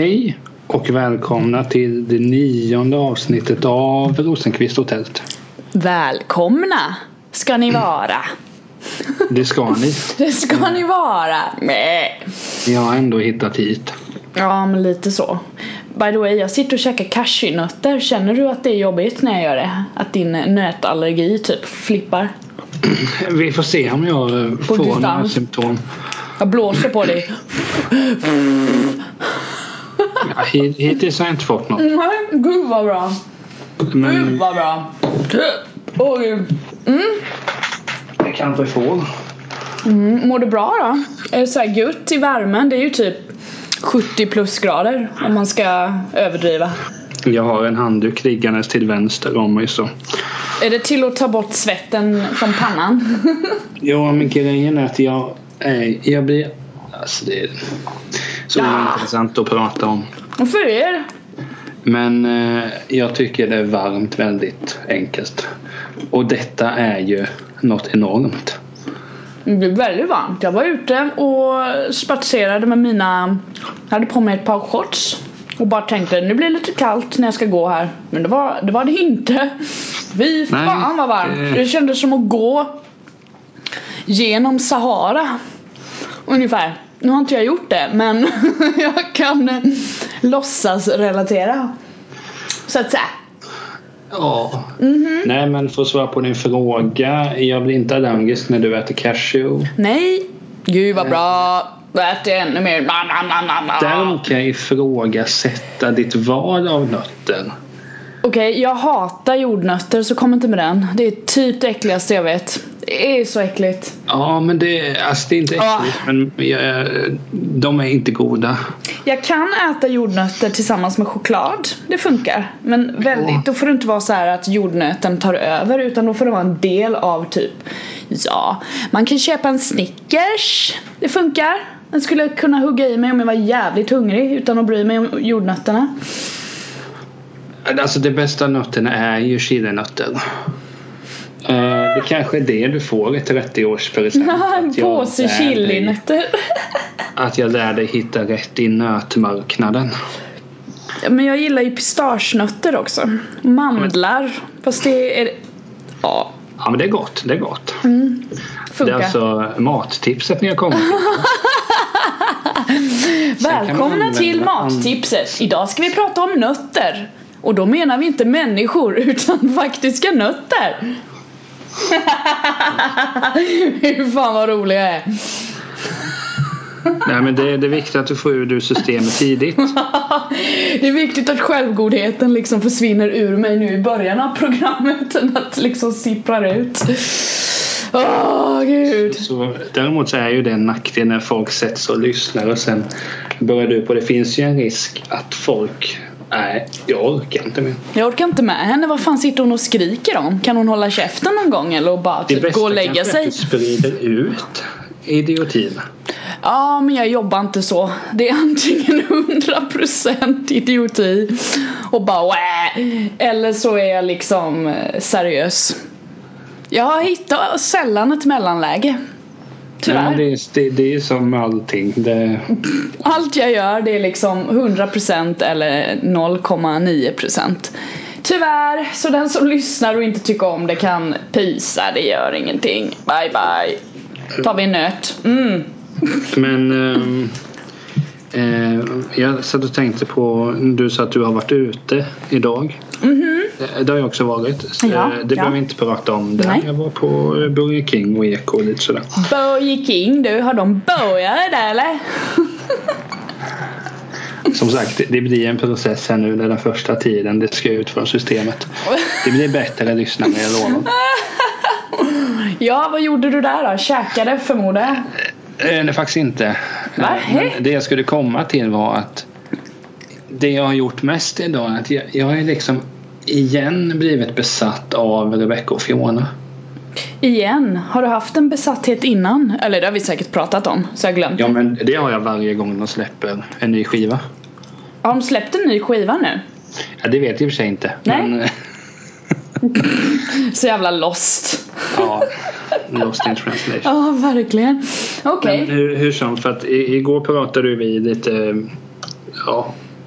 Hej och välkomna till det 9:e avsnittet av Rosenqvist Hotellet. Välkomna ska ni vara. Det ska ni. Det ska ni vara. Nej. Jag har ändå hittat hit. Ja, men lite så. By the way, jag sitter och käkar cashewnötter. Känner du att det är jobbigt när jag gör det? Att din nötallergi typ flippar? Vi får se om jag får några symptom. Jag blåser på dig. Ja, hittills har jag inte fått något. Nej, gud vad bra. Gud vad bra. Oj. Det kanske får. Mår du bra då? Är det så här gött i värmen? Det är ju typ 70 plusgrader om man ska överdriva. Jag har en handduk liggandes till vänster om mig så. Är det till att ta bort svetten från pannan? Ja, men grejen är att jag blir... Alltså det är så intressant att prata om. Varför är det? Men jag tycker det är varmt väldigt enkelt. Och detta är ju något enormt. Det blir väldigt varmt. Jag var ute och spatserade med jag hade på mig ett par shorts. Och bara tänkte, nu blir det lite kallt när jag ska gå här. Men det var det inte. Fan vad varmt. Det kändes som att gå genom Sahara. Ungefär. Nu har inte jag gjort det, men jag kan låtsas relatera. Så att säga. Ja. Nej, men för att svara på din fråga, jag blir inte allergisk när du äter cashew. Nej, gud vad bra. Du äter ännu mer. Däremot kan jag ifrågasätta ditt val av nötter. Okej, jag hatar jordnötter, så kom inte med den. Det är typ det äckligaste jag vet. Det är så äckligt. Ja, men det är inte äckligt, men de är inte goda. Jag kan äta jordnötter tillsammans med choklad. Det funkar. Men då får det inte vara så här att jordnöten tar över, utan då får det vara en del av typ. Ja, man kan köpa en Snickers. Det funkar. Jag skulle kunna hugga i mig om jag var jävligt hungrig utan att bry mig om jordnötterna. Alltså det bästa nötterna är ju chilinötter. Det kanske är det du får i 30-årspresent. En påse chilinötter. Att jag lär dig hitta rätt i nötmarknaden. Men jag gillar ju pistagenötter också. Mandlar. Fast det är... Ja, men det är gott. Det är gott. Funkar. Det är alltså mattipset ni har kommit till. Välkomna till mattipset. Idag ska vi prata om nötter. Och då menar vi inte människor utan faktiska nötter. Hur fan vad rolig jag är. Nej, men det är viktigt att du får ur systemet tidigt. Det är viktigt att självgodheten liksom försvinner ur mig nu i början av programmet. Att liksom sipprar ut. Gud. Så, däremot så är ju det en nackdel när folk sätts och lyssnar och sen börjar du på. Det finns ju en risk att folk... Nej, jag orkar inte med. Jag orkar inte med henne. Vad fan sitter hon och skriker om? Kan hon hålla käften någon gång eller bara typ gå och lägga sig? Det bästa kanske är att du sprider ut idiotin. Ja, men jag jobbar inte så. Det är antingen 100% idioti och bara eller så är jag liksom seriös. Jag har hittat sällan ett mellanläge. Tyvärr. Nej, det är som allting. Allt jag gör det är liksom 100% eller 0,9%. Tyvärr, så den som lyssnar och inte tycker om det kan pisa, det gör ingenting. Bye bye. Tar vi en nöt. Men jag satt och tänkte på, du sa att du har varit ute idag. Det har jag också varit. Det behöver vi inte prata om det. Jag var på Burger King och Eko och lite sådär. Burger King, du, har de börjare där eller? Som sagt, det blir en process här nu. Den första tiden det ska ut från systemet. Det blir bättre att lyssna med, jag lovar. Ja, vad gjorde du där då? Käkade förmodar jag? Nej, faktiskt inte. Men det jag skulle komma till var att det jag har gjort mest idag är att jag är liksom igen blivit besatt av Rebecca och Fiona. Igen? Har du haft en besatthet innan? Eller det har vi säkert pratat om, så jag glömt. Ja, men det har jag varje gång de släpper en ny skiva. Har de släppt en ny skiva nu? Ja, det vet jag i och för sig inte. Nej. Men... Så jävla lost. Ja, lost in translation. Ja, verkligen. Okej. Men hur som, för att igår pratade vi lite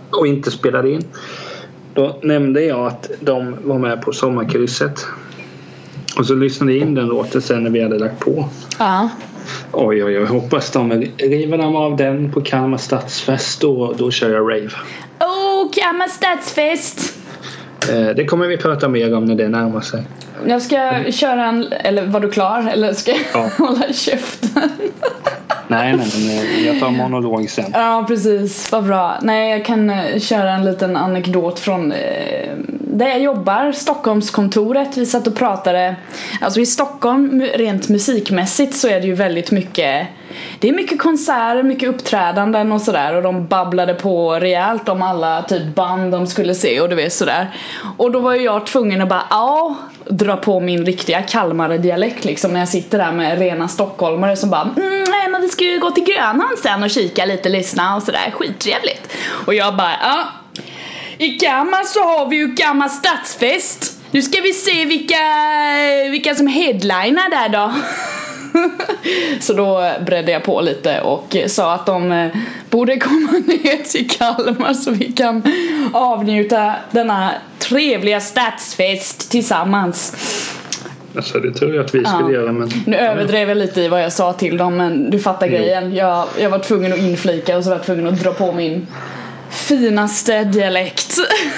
och inte spelade in. Då nämnde jag att de var med på sommarkrysset. Och så lyssnade jag in den låten sen när vi hade lagt på. Ja. Oj, hoppas de river dem av den på Kalmar stadsfest. Då kör jag rave. Kalmar stadsfest. Det kommer vi prata mer om när det närmar sig. Jag ska köra eller var du klar? Eller ska jag hålla käften? Nej, jag tar monolog sen. Ja, precis, vad bra. Nej, jag kan köra en liten anekdot från där jag jobbar, Stockholmskontoret. Vi satt och pratade. Alltså i Stockholm, rent musikmässigt så är det ju väldigt mycket. Det är mycket konserter, mycket uppträdanden och sådär. Och de babblade på rejält om alla typ band de skulle se och du vet sådär. Och då var ju jag tvungen att bara dra på min riktiga Kalmar-dialekt liksom. När jag sitter där med rena stockholmare som bara men vi ska ju gå till Grönhamn sen och kika lite, lyssna och sådär, skittrevligt. Och jag bara, i Kalmar så har vi ju Kalmar stadsfest. Nu ska vi se vilka som headliner där då. Så då bredde jag på lite och sa att de borde komma ner till Kalmar så vi kan avnjuta denna trevliga stadsfest tillsammans. Alltså det tror jag att vi skulle göra, men nu överdrev jag lite i vad jag sa till dem, men du fattar grejen. Jag var tvungen att inflika och så var jag tvungen att dra på min finaste dialekt.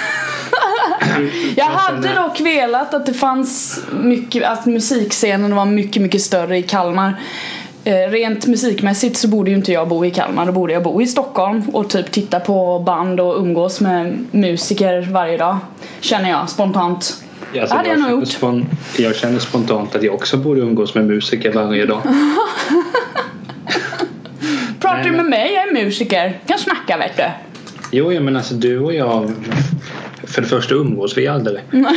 Jag hade dock velat att det fanns mycket, att musikscenen var mycket, mycket större i Kalmar. Rent musikmässigt så borde ju inte jag bo i Kalmar. Då borde jag bo i Stockholm och typ titta på band och umgås med musiker varje dag. Känner jag spontant. Alltså, jag känner spontant att jag också borde umgås med musiker varje dag. Pratar du med mig? Jag är musiker. Kan snacka, vet du. Jo, men alltså du och jag, för det första umgås vi aldrig.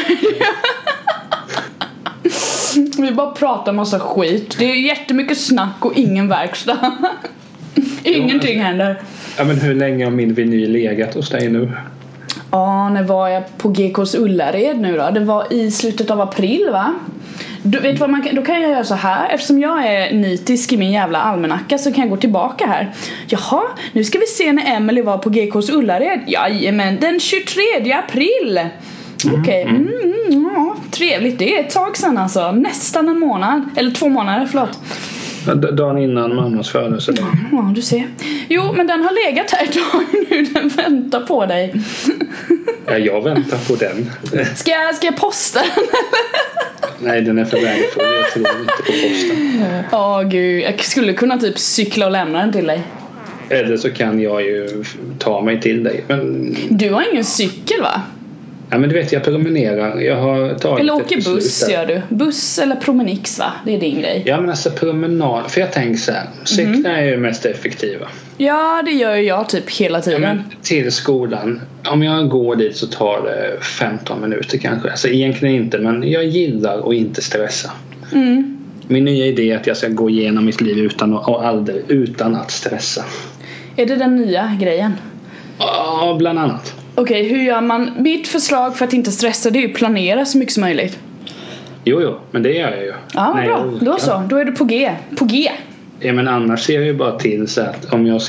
Vi bara pratar massa skit. Det är jättemycket snack och ingen verkstad. Ingenting händer. Ja, men hur länge har min vinyl legat hos dig nu? Ja, när var jag på GKs Ullared nu då? Det var i slutet av april, va? Du vet vad då kan jag göra så här. Eftersom jag är nitisk i min jävla almanacka så kan jag gå tillbaka här. Jaha, nu ska vi se när Emily var på GKs Ullared. Jajamän, den 23 april. Okej, ja, trevligt. Det är ett tag sedan alltså. Nästan en månad. Eller 2 månader, förlåt. Dagen innan mammas födelsedag. Ja, du ser. Jo, men den har legat här ett tag nu. Den väntar på dig. Ja, jag väntar på den. Ska jag posta den? Nej, den är för värdefull. Jag tror inte på posten. Gud. Jag skulle kunna typ cykla och lämna den till dig. Eller så kan jag ju ta mig till dig. Men du har ingen cykel, va? Ja, men du vet, jag promenerar. Jag har tagit eller åker buss, gör du. Buss eller promenix, va? Det är din grej. Ja, men alltså promenad. För jag tänker så här. Cyklar är ju mest effektiva. Ja, det gör jag typ hela tiden. Ja, men till skolan. Om jag går dit så tar det 15 minuter kanske. Alltså egentligen inte, men jag gillar att inte stressa. Min nya idé är att jag ska gå igenom mitt liv utan att stressa. Är det den nya grejen? Ja, bland annat. Okej, hur gör man? Mitt förslag för att inte stressa, det är ju planera så mycket som möjligt. Jo, men det gör jag ju. Ja, bra. Då så. Då är du på G. Ja, men annars ser jag ju bara till så att om jag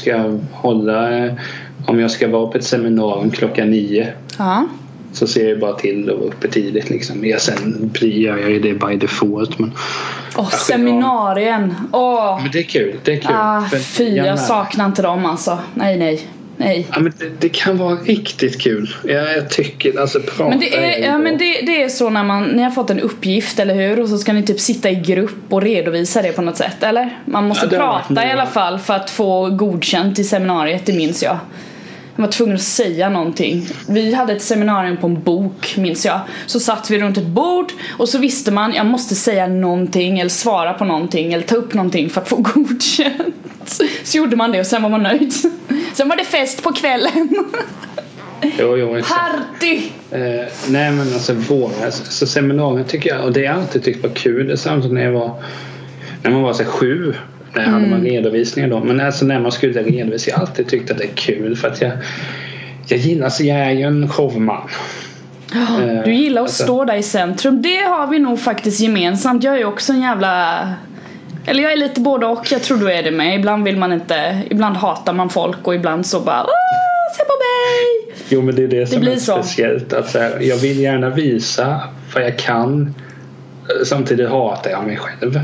ska vara på ett seminarium 9:00. Ja. Så ser jag bara till att vara uppe tidigt liksom. Sen gör jag ju det by default, men seminarien. Men det är kul. Jag saknar inte dem alltså. Nej. Ja, men det kan vara riktigt kul. Jag tycker alltså men det är så när ni har fått en uppgift, eller hur? Och så ska ni typ sitta i grupp och redovisa det på något sätt, eller? Man måste prata i alla fall för att få godkänt i seminariet, det minns jag. Jag var tvungen att säga någonting. Vi hade ett seminarium på en bok, minns jag. Så satt vi runt ett bord och så visste man, jag måste säga någonting eller svara på någonting eller ta upp någonting för att få godkänt. Så gjorde man det och sen var man nöjd. Sen var det fest på kvällen. Jo, party! Nej, men alltså så seminarier tycker jag, och det har jag alltid tyckt var kul. Det är samtidigt när man var så 7. När hade man redovisningar då. Men alltså när man skulle redovisa, jag alltid tyckt att det är kul. För att jag gillar, så jag är ju en showman. Du gillar att stå där i centrum. Det har vi nog faktiskt gemensamt. Jag är ju också en jävla... Eller jag är lite både och, jag tror du är det med. Ibland vill man inte, ibland hatar man folk och ibland så bara se på nej. Jo, men det är det som blir är så. speciellt. Att så här, jag vill gärna visa vad jag kan. Samtidigt hatar jag mig själv.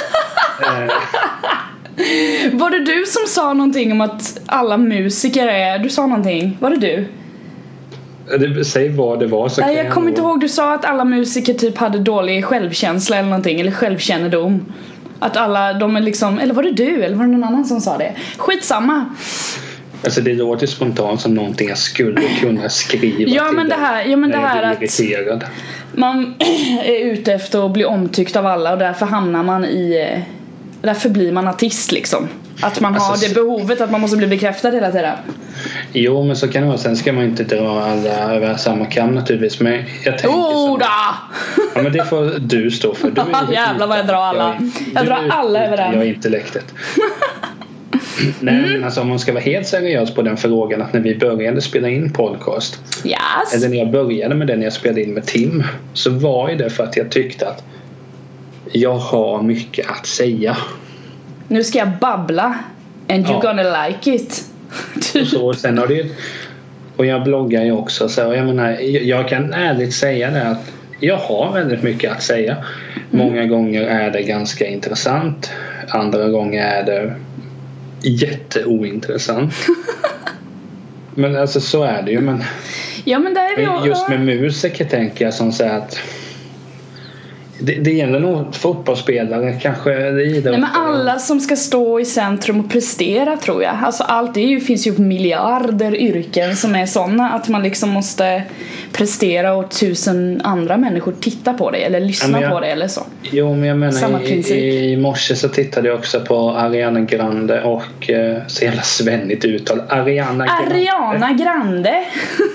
Var det du som sa någonting om att alla musiker är... Du sa någonting. Var det du? Säg vad det var så Nej, kan jag kommer inte ihåg. Du sa att alla musiker typ hade dålig självkänsla eller någonting. Eller självkännedom. Att alla, de är liksom... Eller var det du? Eller var det någon annan som sa det? Skitsamma. Alltså det låter spontant som någonting jag skulle kunna skriva. Ja, men det här att irriterad. man är ute efter att bli omtyckt av alla. Och därför hamnar man i... Därför blir man artist liksom. Att man har det behovet att man måste bli bekräftad hela tiden. Jo, men så kan det vara. Sen ska man inte dra alla över samma kam naturligtvis. Men jag tänker ja, men det får du stå för. Du är jävlar vad jag drar alla. Jag drar alla över den. Jag är intellektet. Nej, men alltså om man ska vara helt seriös på den frågan, att när vi började spela in podcast, yes. eller när jag började med den jag spelade in med Tim, så var det för att jag tyckte att jag har mycket att säga. Nu ska jag babbla. And you're gonna like it. Och så, sen har det ju, och jag bloggar ju också, så jag menar, jag kan ärligt säga det att jag har väldigt mycket att säga. Många gånger är det ganska intressant, andra gånger är det jätteointressant. Men alltså så är det ju. Men ja, men där är vi just med musiker tänker jag som så att det gäller nog fotbollsspelare, kanske idrott. Nej, men alla som ska stå i centrum och prestera, tror jag. Alltså allt finns ju miljarder yrken som är sådana att man liksom måste prestera och 1000 andra människor titta på dig eller lyssna på dig eller så. Jo, men jag menar i morse så tittade jag också på Ariana Grande och så jävla svennigt uttal. Ariana Grande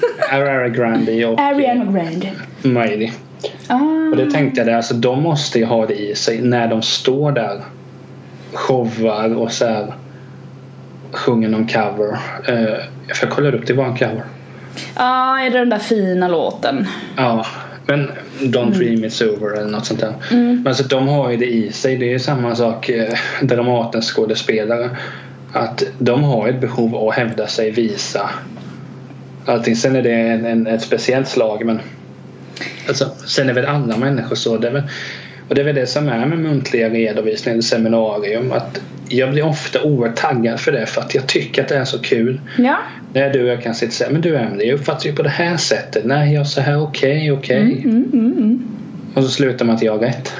Miley. Och det tänkte jag där, alltså de måste ju ha det i sig när de står där, showar och så här sjunger någon cover. För jag kollade upp, det var en cover. Ja, är det den där fina låten? Ja, men Don't Dream It's Over eller något sånt där. Men alltså de har ju det i sig. Det är ju samma sak Dramatens skådespelare, att de har ett behov av att hävda sig, visa allting. Sen är det ett speciellt slag, men alltså, sen är väl alla människor så. Och det är väl det som är med muntliga redovisningar, seminarium, att jag blir ofta oerhört taggad för det, för att jag tycker att det är så kul. Ja. När du och jag kan sitta och säga, men du Emily, jag uppfattar ju på det här sättet. Nej, jag så här, okej. Och så slutar man att jag har rätt.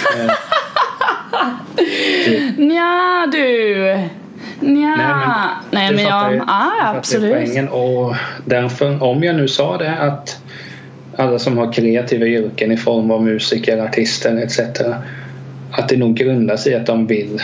Nja, du. Nej, men jag absolut. Poängen. Och därför, om jag nu sa det, att alla som har kreativa yrken i form av musiker, artister etc., att det nog grundar sig i att de vill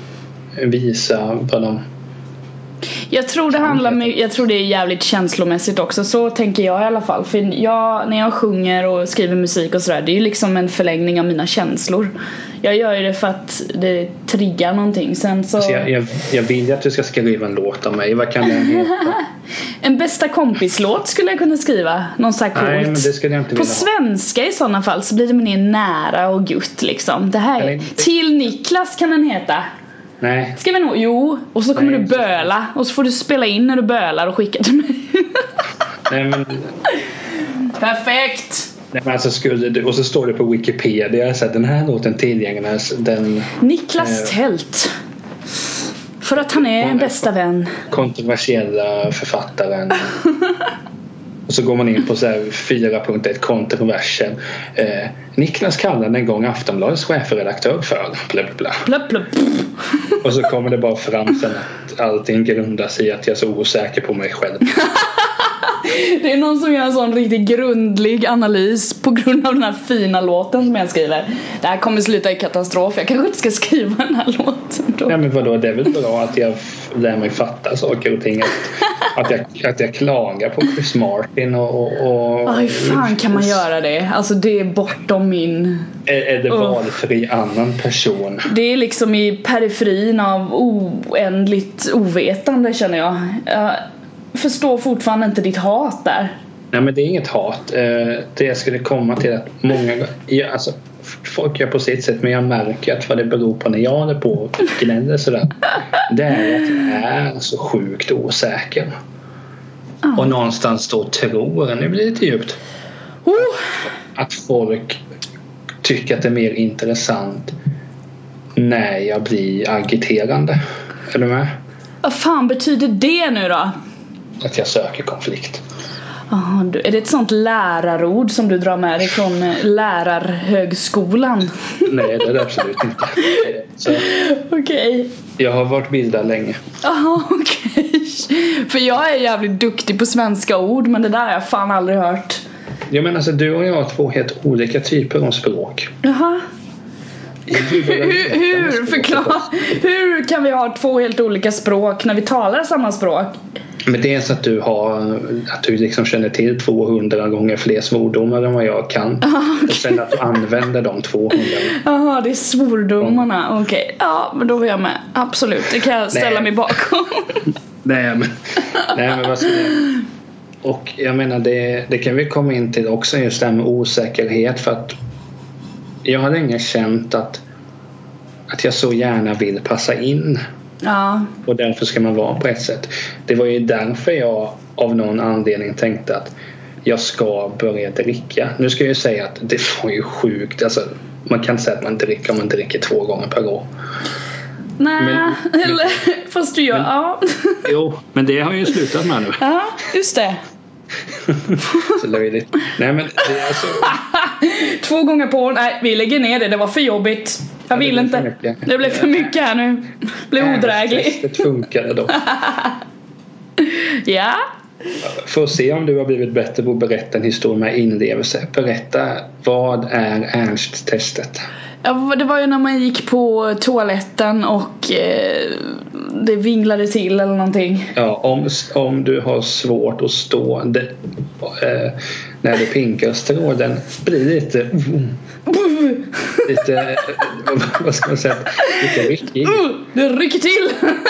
visa vad de... Jag tror det är jävligt känslomässigt också. Så tänker jag i alla fall. För när jag sjunger och skriver musik och sådär, det är ju liksom en förlängning av mina känslor. Jag gör ju det för att det triggar någonting. Sen så... Alltså jag vill att du ska skriva en låt av mig. Vad kan den heta? En bästa kompislåt skulle jag kunna skriva. Någon så här coolt. Nej, men det skulle jag inte vilja. På svenska i sådana fall så blir det mer nära och gutt liksom. Det här är... Till Niklas kan den heta. Nej. Ska vi nog? Jo. Och så kommer du böla. Och så får du spela in när du bölar och skicka till mig. Nej, men... Perfekt. Nej, men alltså och så står det på Wikipedia så att den här låten tillgänglig, den Niklas Tält. För att han är en bästa vän. Kontroversiella författaren. Och så går man in på så här 4.1 kontroversen. Niklas kallade en gång Aftonbladets chefredaktör för bla. Och så kommer det bara fram sen att allting grundas i att jag är så osäker på mig själv. Det är någon som gör en sån riktigt grundlig analys på grund av den här fina låten som jag skriver. Det här kommer sluta i katastrof. Jag kanske inte ska skriva den här låten då. Ja, men vadå, det är väl bra att jag lär mig fatta saker och ting. Att jag klagar på Chris Martin och hur fan kan man göra det? Alltså det är bortom min... Är det valfri annan person? Det är liksom i periferin av oändligt ovetande, känner jag. Jag förstår fortfarande inte ditt hat där. Nej, men det är inget hat. Det jag skulle komma till att många... alltså, folk gör på sitt sätt, men jag märker att vad det beror på när jag håller på och gnäller sådär, det är att jag är så sjukt osäker. Och någonstans då tror, nu blir det lite djupt, att folk tycker att det är mer intressant när jag blir agiterande. Är du med? Vad fan betyder det nu då? Att jag söker konflikt. Är det ett sånt lärarord som du drar med dig från lärarhögskolan? Nej, det är det absolut inte. Okej. Jag har varit bildad länge. Okej. För jag är jävligt duktig på svenska ord, men det där har jag fan aldrig hört. Jag menar, alltså, du och jag har 2 helt olika typer av språk. Jaha. Hur kan vi ha 2 helt olika språk när vi talar samma språk? Men det är så att du liksom känner till 200 gånger fler svordomar än vad jag kan. Och sen att du använder de 200. Jaha, det är svordomarna. Okej. Ja, men då var jag med. Absolut, det kan jag ställa mig bakom. Nej, men vad ska jag... Och jag menar, det kan vi komma in till också, just det här med osäkerhet. För att jag har länge känt att jag så gärna vill passa in. Ja. Och därför ska man vara på ett sätt. Det var ju därför jag av någon anledning tänkte att jag ska börja dricka. Nu ska jag ju säga att det var ju sjukt. Alltså, man kan inte säga att man dricker 2 gånger per år. Nej, fast du gör, ja. Jo, men det har jag ju slutat med nu. Ja, just det. Så löjligt. Nej, men det är alltså... 2 gånger på år, nej, vi lägger ner det var för jobbigt. Jag vill inte. Det blev för mycket här nu. Det blev odrägligt. Det funkade då. Ja. För att se om du har blivit bättre på att berätta en historia med inlevelse. Berätta, vad är Ernst-testet? Ja, det var ju när man gick på toaletten och det vinglade till eller någonting. Ja, om du har svårt att stå när det pinkar strålen blir lite vad ska man säga, lite ryckig. Det rycker till.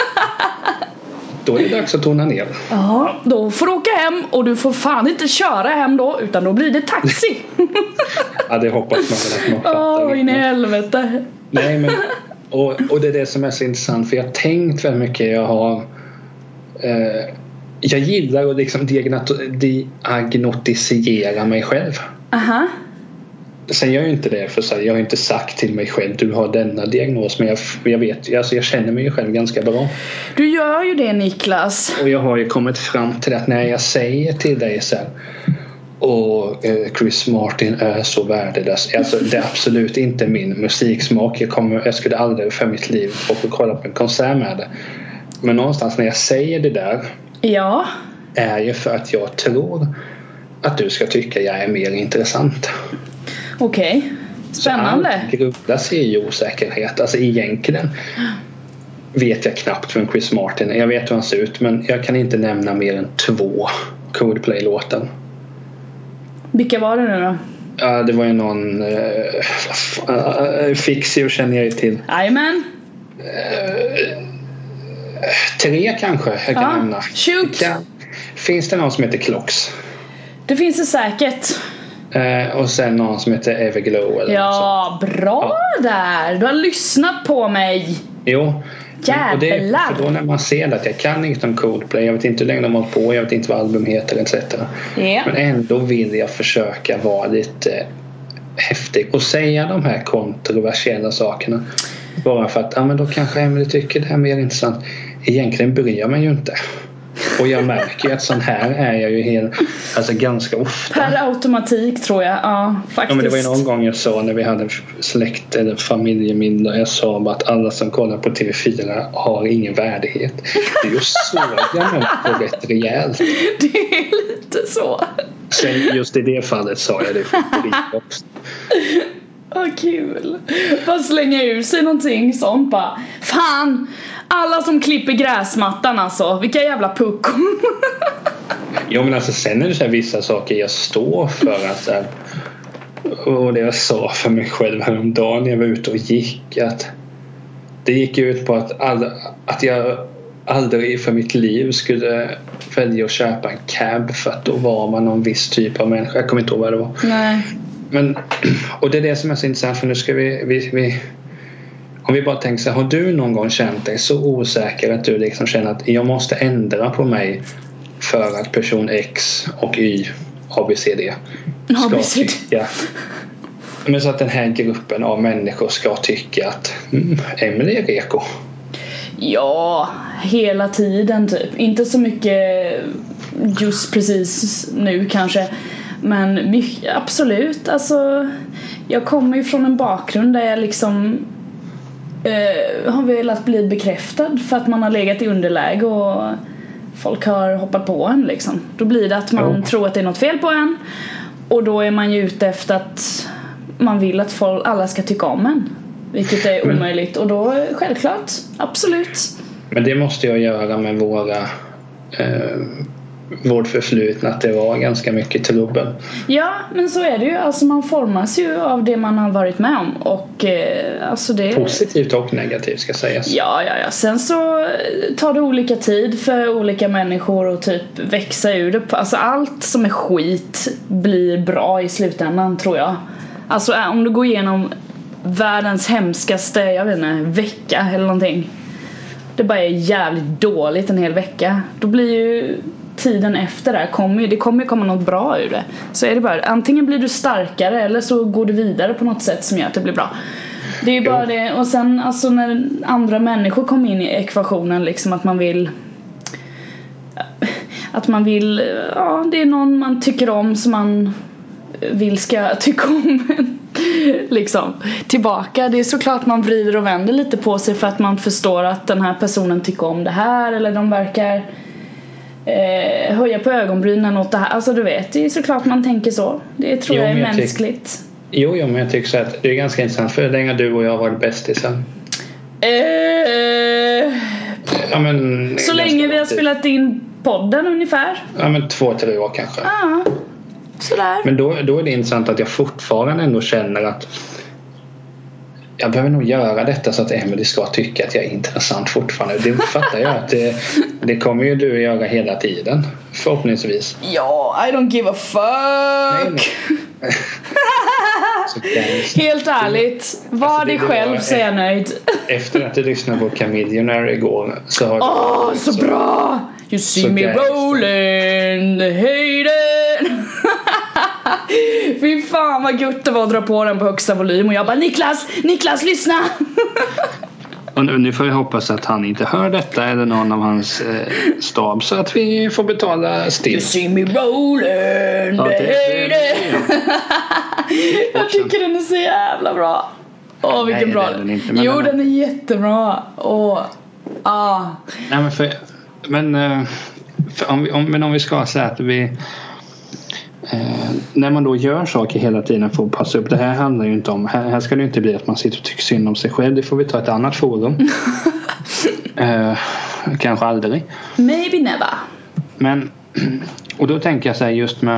Då är det dags att tona ner. Ja, då får du åka hem och du får fan inte köra hem då, utan då blir det taxi. Ja, det hoppas man väl att man fattar. In i helvete. Nej, men och det är det som är så intressant, för jag har tänkt väldigt mycket. Jag gillar att liksom diagnostisera mig själv. Aha. Sen gör jag inte det, för så jag har inte sagt till mig själv du har denna diagnos, men jag vet, alltså jag känner mig själv ganska bra. Du gör ju det, Niklas. Och jag har ju kommit fram till att när jag säger till dig så här, och Chris Martin är så värdelös, alltså det är absolut inte min musiksmak. Jag skulle aldrig för mitt liv få kolla på en konsert med det. Men någonstans när jag säger det där, ja, är ju för att jag tror att du ska tycka jag är mer intressant. Okej. Spännande. Så grubblas i osäkerhet. Alltså egentligen vet jag knappt vem Chris Martin är. Jag vet hur han ser ut, men jag kan inte nämna mer än 2 Coldplay-låten. Vilka var det nu då? Ja, det var ju någon Fixio känner jag ju till. Jajamän. 3 kanske jag kan nämna. Shoot. Finns det någon som heter Clocks? Det finns det säkert. Och sen någon som heter Everglow eller ja, bra där. Du har lyssnat på mig. Jo. Jävlar. Och det är för då när man ser att jag kan inget om Coldplay, jag vet inte hur länge de har hållit på, jag vet inte vad album heter etc. Yeah. Men ändå vill jag försöka vara lite häftig och säga de här kontroversiella sakerna. Bara för att men då kanske Emily tycker det här är mer intressant. Egentligen bryr jag mig ju inte. Och jag märker ju att sån här är jag ju ganska ofta. Per automatik tror jag, ja faktiskt. Ja, men det var ju någon gång jag sa när vi hade släkt eller familjemiddag, jag sa bara att alla som kollar på TV4 har ingen värdighet. Det är ju så jag märker rätt rejält. Det är lite så. Sen just i det fallet sa jag det också. Vad kul. Bara slänga ur sig någonting sånt bara. Fan, alla som klipper gräsmattan alltså. Vilka jävla puckon. Ja, men alltså sen är det så här vissa saker jag står för att och det jag sa för mig själv häromdagen när jag var ute och gick, att det gick ut på att jag aldrig för mitt liv skulle välja att köpa en cab, för att då var man någon viss typ av människa. Jag kommer inte ihåg vad det var. Nej. Men, och det är det som är så intressant, för nu ska vi om vi bara tänker så här, har du någon gång känt dig så osäker att du liksom känner att jag måste ändra på mig för att person X och Y ABCD ska tycka, men så att den här gruppen av människor ska tycka att Emily är reko. Ja, hela tiden typ. Inte så mycket just precis nu kanske, men mycket, absolut. Alltså, jag kommer ju från en bakgrund där jag liksom har velat bli bekräftad för att man har legat i underläge och folk har hoppat på en liksom. Då blir det att man tror att det är något fel på en, och då är man ju ute efter att man vill att alla ska tycka om en, vilket är omöjligt. Och då självklart, absolut. Men det måste jag göra med vårt förflutna, att det var ganska mycket trubbel. Ja, men så är det ju. Alltså man formas ju av det man har varit med om. Och alltså det... Positivt och negativt ska sägas. Ja. Sen så tar det olika tid för olika människor att typ växa ur det. Alltså allt som är skit blir bra i slutändan, tror jag. Alltså om du går igenom världens hemskaste, jag vet inte, vecka eller någonting, det bara är jävligt dåligt en hel vecka, då blir ju tiden efter det kommer komma något bra ur det. Så är det bara, antingen blir du starkare eller så går du vidare på något sätt som gör att det blir bra. Det är ju bara det. Och sen alltså när andra människor kommer in i ekvationen, liksom att man vill, ja, det är någon man tycker om som man vill ska tycka om liksom tillbaka. Det är såklart man vrider och vänder lite på sig för att man förstår att den här personen tycker om det här, eller de verkar höja på ögonbrynen åt det här. Alltså du vet, det är såklart man tänker så. Det tror jag är mänskligt. Jo, men jag tycker så att det är ganska intressant. För hur länge du och jag har varit bästisar? Ja, men så länge vi har spelat in podden ungefär. Ja, men 2-3 år kanske. Ja, sådär. Men då är det intressant att jag fortfarande ändå känner att jag behöver nog göra detta så att Emily ska tycka att jag är intressant fortfarande. Det fattar jag att det kommer ju du att göra hela tiden, förhoppningsvis. Ja, I don't give a fuck. Nej. Helt ärligt, var dig själv så är jag nöjd. Efter att du lyssnade på Chameleonaire igår så har så bra. You see me rolling, hayden. Fy fan vad gött det var att dra på den på högsta volym. Och jag bara, Niklas, lyssna. Och nu får jag hoppas att han inte hör detta, eller någon av hans stab, så att vi får betala still. You see me rolling, hayden. Jag tycker den är så jävla bra. Vilken bra. Den är jättebra. Nej, men om vi ska säga att vi när man då gör saker hela tiden får passa upp. Det här handlar ju inte om, här ska det inte bli att man sitter och tycker synd om sig själv. Det får vi ta ett annat forum. Kanske aldrig. Maybe never. Men, och då tänker jag så här just med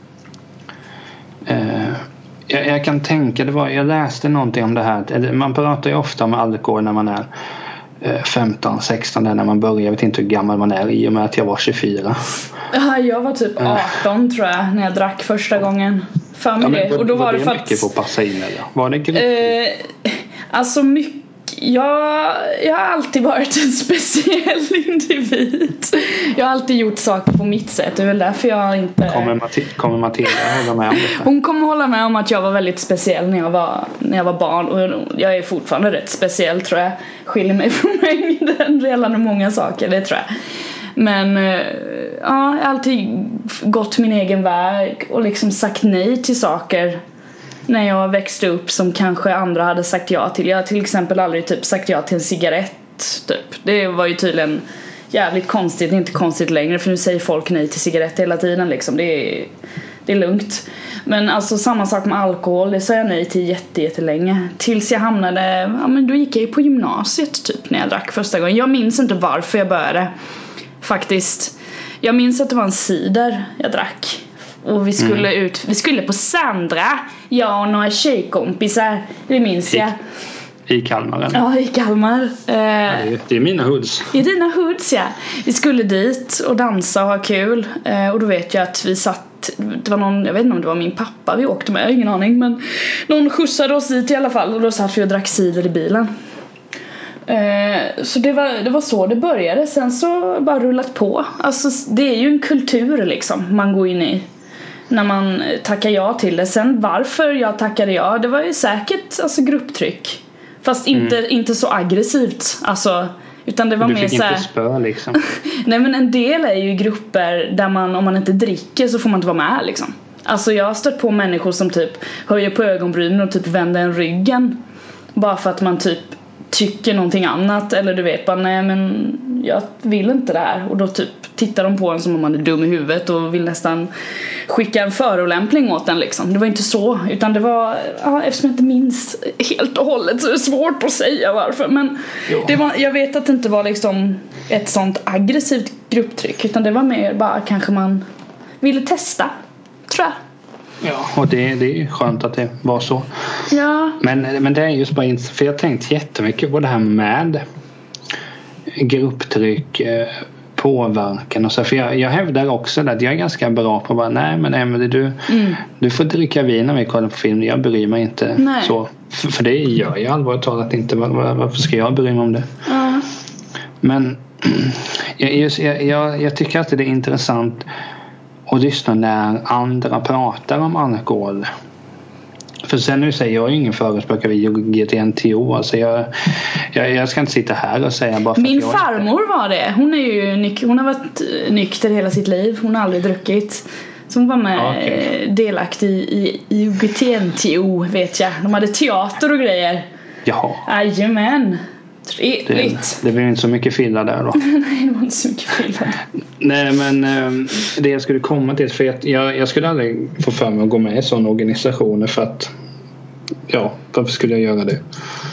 jag kan tänka, jag läste någonting om det här. Man pratar ju ofta om alkohol när man är 15, 16 när man börjar. Jag vet inte hur gammal man är, i och med att jag var 24. Ja, jag var typ 18 tror jag när jag drack första gången. Och då var det för att mycket på att passa in, eller? Var det grymt? Alltså mycket. Jag har alltid varit en speciell individ. Jag har alltid gjort saker på mitt sätt. Det är väl därför jag inte... Kommer Matilda hålla med om det? Hon kommer hålla med om att jag var väldigt speciell när jag var barn. Och jag är fortfarande rätt speciell, tror jag. Skiljer mig från mängden redan många saker, det tror jag. Men jag har alltid gått min egen väg och liksom sagt nej till saker när jag växte upp som kanske andra hade sagt ja till. Jag har till exempel aldrig typ sagt ja till en cigarett typ. Det var ju tydligen jävligt konstigt. Det är inte konstigt längre, för nu säger folk nej till cigarett hela tiden liksom. Det är lugnt. Men alltså samma sak med alkohol. Det sa jag nej till jättelänge. Tills jag hamnade, men då gick jag ju på gymnasiet typ när jag drack första gången. Jag minns inte varför jag började faktiskt. Jag minns att det var en cider jag drack. Och vi skulle på Sandra. Jag och några tjejkompisar. Det minns jag. I Kalmar, eller? Ja, i Kalmar. Det är mina hoods. I dina hoods, ja. Vi skulle dit och dansa och ha kul. Och då vet jag att vi satt... Det var någon, jag vet inte om det var min pappa vi åkte med, jag har ingen aning. Men någon skjutsade oss dit i alla fall. Och då satt vi och drack cider i bilen. Så det var så det började. Sen så bara rullat på. Alltså det är ju en kultur liksom man går in i när man tackar ja till det. Sen varför jag tackade ja, det var ju säkert alltså grupptryck. Fast inte så aggressivt. Alltså, utan det var mer så här. Du fick inte spö liksom. Nej, men en del är ju grupper där man, om man inte dricker så får man inte vara med liksom. Alltså jag har stött på människor som typ höjer på ögonbrynen och typ vänder en ryggen. Bara för att man typ tycker någonting annat. Eller du vet bara, nej men jag vill inte det här. Och då typ tittar de på en som om man är dum i huvudet och vill nästan skicka en förolämpning åt den liksom. Det var inte så, utan det var, eftersom jag inte minns helt och hållet så är det svårt att säga varför. Men det var, jag vet att det inte var liksom ett sånt aggressivt grupptryck, utan det var mer bara kanske man ville testa, tror jag. Ja, och det är skönt att det var så. Ja. Men det är just bara, för jag har tänkt jättemycket på det här med grupptryck, påverkan och så. För jag hävdar också att jag är ganska bra på bara, nej men Emelie, du får dricka vin när vi kollar på film. Jag bryr mig inte. Nej. Så. För det gör jag allvarligt talat inte. Varför ska jag bry mig om det? Ja. Men jag tycker att det är intressant att lyssna när andra pratar om alkohol. För sen nu säger jag ingen förespråkare vid GTNTO. Alltså jag ska inte sitta här och säga bara för min att jag farmor var det. Hon är ju hon har varit nykter hela sitt liv. Hon har aldrig druckit. Så hon var med delaktig i GTNTO, vet jag. De hade teater och grejer. Jaha. Jajamän. Trevligt. Det blev inte så mycket fylla där då. Nej, det var inte så mycket fylla. Nej, men det jag skulle komma till, för jag skulle aldrig få för mig att gå med i sådana organisationer, för att varför skulle jag göra det?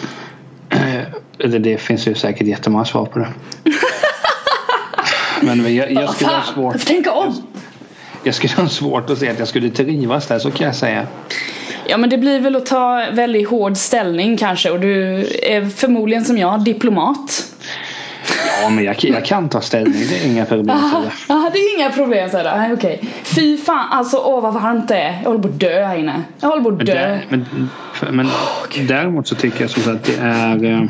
Det finns ju säkert jättemånga svar på det. Men jag skulle ha svårt. Tänk om. Jag skulle ha svårt att säga att jag skulle trivas där, så kan jag säga. Ja, men det blir väl att ta väldigt hård ställning kanske. Och du är förmodligen som jag diplomat. Ja, men jag kan ta ställning. Det är inga problem. Ja, det är inga problem. Nej, okej. Fy fan, alltså vad varmt det är. Jag håller på att dö här inne. Men däremot så tycker jag så att det är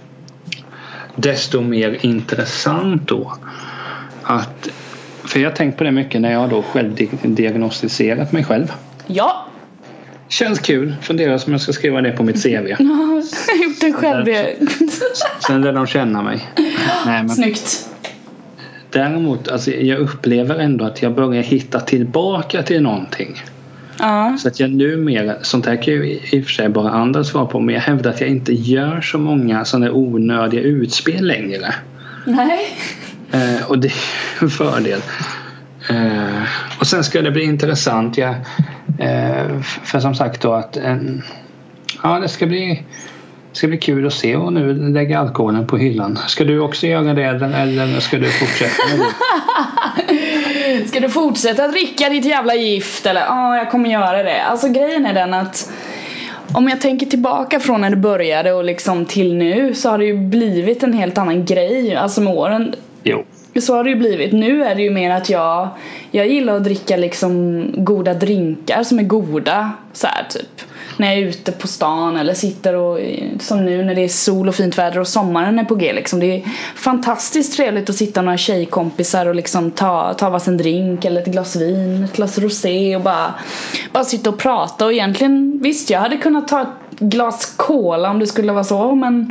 desto mer intressant då att, för jag har tänkt på det mycket när jag då själv diagnostiserat mig själv. Ja. Känns kul. Funderar som jag ska skriva det på mitt CV. Ja, jag har gjort en själv. Sen där de känner mig. Nej, men snyggt. Däremot, alltså, jag upplever ändå att jag börjar hitta tillbaka till någonting. Så att jag numera, sånt här kan ju i och för sig bara andra svar på, men jag hävdar att jag inte gör så många sådana onödiga utspel längre. Nej. Och det är en fördel. Och sen ska det bli intressant. För som sagt då att det ska bli kul att se, och nu lägga alkoholen på hyllan. Ska du också göra det, eller ska du fortsätta med det? Ska du fortsätta dricka ditt jävla gift, eller? Jag kommer göra det. Alltså grejen är den att om jag tänker tillbaka från när det började och liksom till nu, så har det ju blivit en helt annan grej. Alltså med åren. Jo. Så har det ju blivit. Nu är det ju mer att jag gillar att dricka liksom goda drinkar som är goda, så här typ när jag är ute på stan eller sitter och, som nu när det är sol och fint väder och sommaren är på G liksom. Det är fantastiskt trevligt att sitta några tjejkompisar och liksom ta varsin drink eller ett glas vin, ett glas rosé och bara sitta och prata. Och egentligen, visst, jag hade kunnat ta ett glas cola om det skulle vara så, men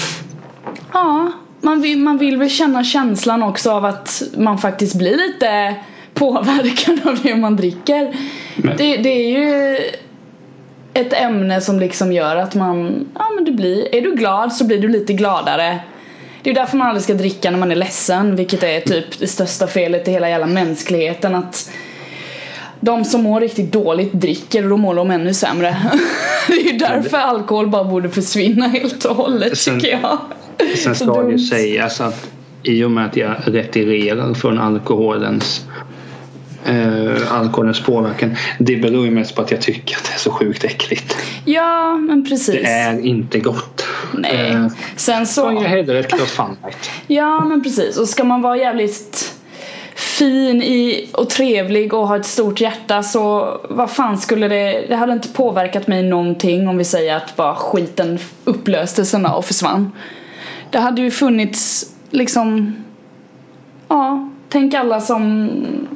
man vill väl känna känslan också av att man faktiskt blir lite påverkad av det man dricker. Det är ju ett ämne som liksom gör att man, är du glad så blir du lite gladare. Det är därför man aldrig ska dricka när man är ledsen, vilket är typ det största felet i hela jävla mänskligheten, att de som mår riktigt dåligt dricker och då mår de ännu sämre. Det är ju därför alkohol bara borde försvinna helt och hållet, tycker jag. Sen ska det ju sägas att i och med att jag retirerar från alkoholens påverkan, det beror ju mest på att jag tycker att det är så sjukt äckligt. Ja, men precis. Det är inte gott. Nej. Sen så jag hellre ett glas Funlight. Ja, men precis. Och ska man vara jävligt fin och trevlig och ha ett stort hjärta, så vad fan skulle det hade inte påverkat mig någonting om vi säger att bara skiten upplöstes och försvann. Det hade ju funnits liksom, ja, tänk alla som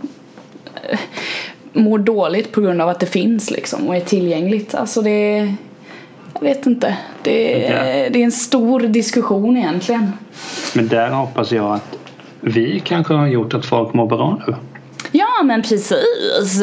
mår dåligt på grund av att det finns liksom och är tillgängligt. Alltså det, jag vet inte. Det är en stor diskussion egentligen. Men där hoppas jag att vi kanske har gjort att folk mår bra nu. Ja, men precis.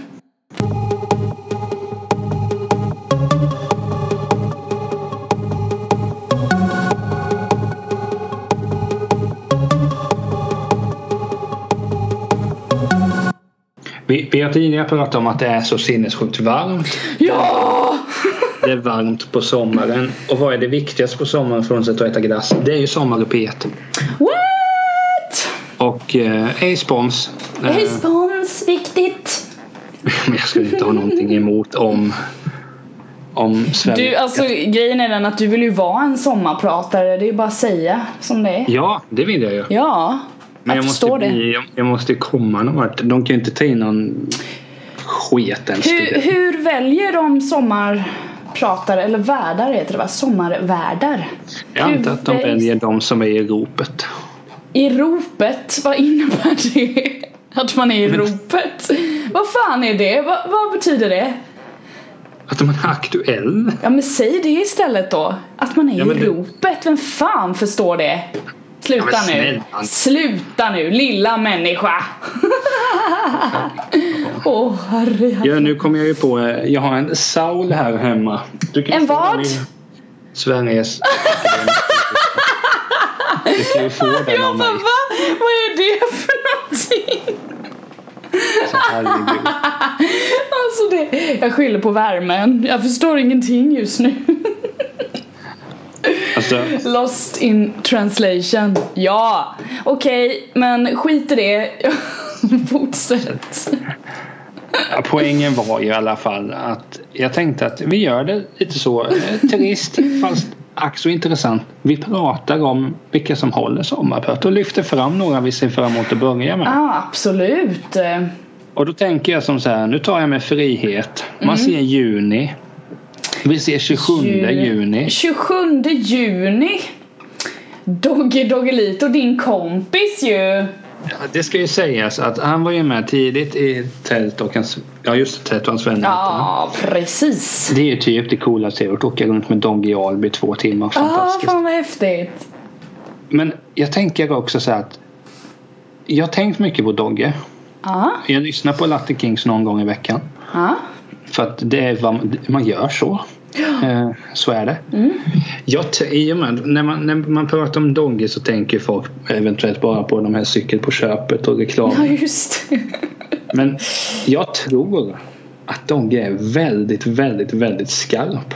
Vi har tidigare pratat om att det är så sinnessjukt varmt. Ja! Det är varmt på sommaren. Och vad är det viktigaste på sommaren från att äta glass? Det är ju sommarupet. What? Och A-spons. A-spons, viktigt. Men jag skulle inte ha någonting emot om Sverige. Du, alltså grejen är den att du vill ju vara en sommarpratare. Det är ju bara att säga som det är. Ja, det vill jag ju. Ja. Men jag måste komma någon vart. De kan ju inte ta in någon sket ens. Hur väljer de sommarpratare eller värdar heter det va? Sommarvärdar. Jag antar att de väljer de som är i ropet. I ropet? Vad innebär det? Att man är i ropet? Vad fan är det? Vad betyder det? Att man är aktuell. Ja, men säg det istället då. Att man är i ropet. Vem fan förstår det? Sluta nu. Sluta nu, lilla människa. Herre. Ja, nu kommer jag ju på. Jag har en Saul här hemma. Du kan en vad? Sveriges. Du kan ju få den av mig. Vad är det för någonting? Alltså jag skyller på värmen. Jag förstår ingenting just nu. Alltså. Lost in translation. Ja, okej, men skit i det. Fortsätt. Ja, poängen var ju i alla fall att jag tänkte att vi gör det lite så trist fast ack så intressant. Vi pratar om vilka som håller sommarprat och lyfter fram några vi ser fram emot att börja med. Ja, absolut. Och då tänker jag som så här, nu tar jag med frihet. Man ser juni. Vi ser 27 juni. 27 juni. Doggelito, din kompis ju. Ja, det ska ju sägas att han var ju med tidigt i tält och hans vänner. Ja, precis. Det är ju typ det coolaste jag har åka runt med Dogge i Alby 2 timmar. Fantastiskt. Fan vad häftigt. Men jag tänker också så att jag har tänkt mycket på Dogge. Jag lyssnar på Latin Kings någon gång i veckan. För att det är vad man gör så. Så är det. När man pratar om Dogge så tänker folk eventuellt bara på de här cykel på köpet och reklam. Ja, just det. Men jag tror att Dogge är väldigt, väldigt, väldigt skarp.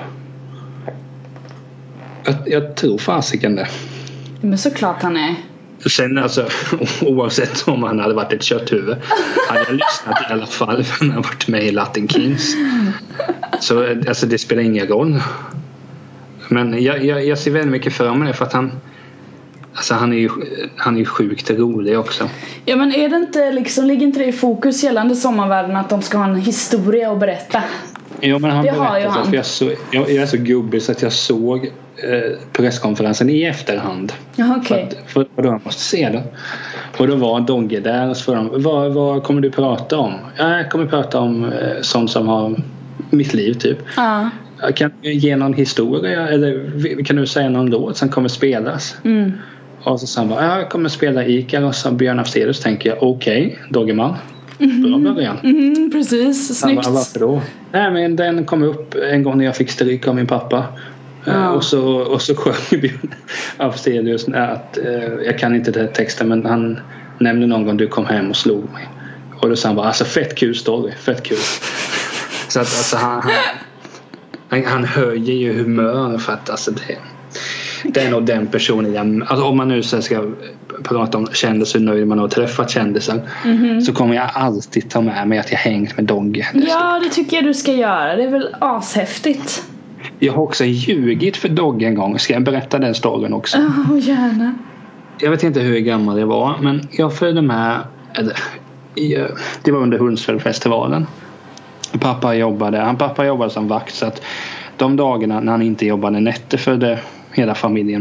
Jag tror fasiken det. Men såklart han är. Sen alltså, oavsett om han hade varit ett kötthuvud hade jag lyssnat i alla fall för han har varit med i Latin Kings. Så alltså, det spelar ingen roll. Men jag ser väldigt mycket för mig det för att han är ju sjukt rolig också. Ja, men är det inte liksom, ligger inte det i fokus gällande sommarvärlden att de ska ha en historia att berätta? Jo, men han berättade att jag är så gubbig så att jag såg presskonferensen i efterhand. Ja, okej. För då jag måste se det. Och då var Dogge där och så frågade de, vad kommer du prata om? Jag kommer prata om sånt som har mitt liv typ. Kan du ge någon historia eller kan du säga någon låt som kommer spelas? Och så sa han bara, jag kommer spela Ikaros av Björn Afzelius. Tänker jag, okej, Doggeman. Bra början. Precis, snyggt. Varför då? Nej, men den kom upp en gång när jag fick stryk av min pappa. Och så sjöng Björn Afzelius att jag kan inte den texten, men han nämnde någon gång du kom hem och slog mig. Och då sa han bara, alltså fett kul story, fett kul. Så att alltså han höjer ju humör för att alltså det är nog den personen alltså om man nu ska prata om kändisar, nöjd man har träffat kändisen så kommer jag alltid ta med mig att jag hängt med Dogge. Ja, det tycker jag du ska göra. Det är väl ashäftigt. Jag har också ljugit för Dogge en gång. Ska jag berätta den storyn också? Ja, gärna. Jag vet inte hur gammal jag var, men jag följde med det var under Hundsfällfestivalen. Pappa jobbade som vakt, så att de dagarna när han inte jobbade nätter följde hela familjen med.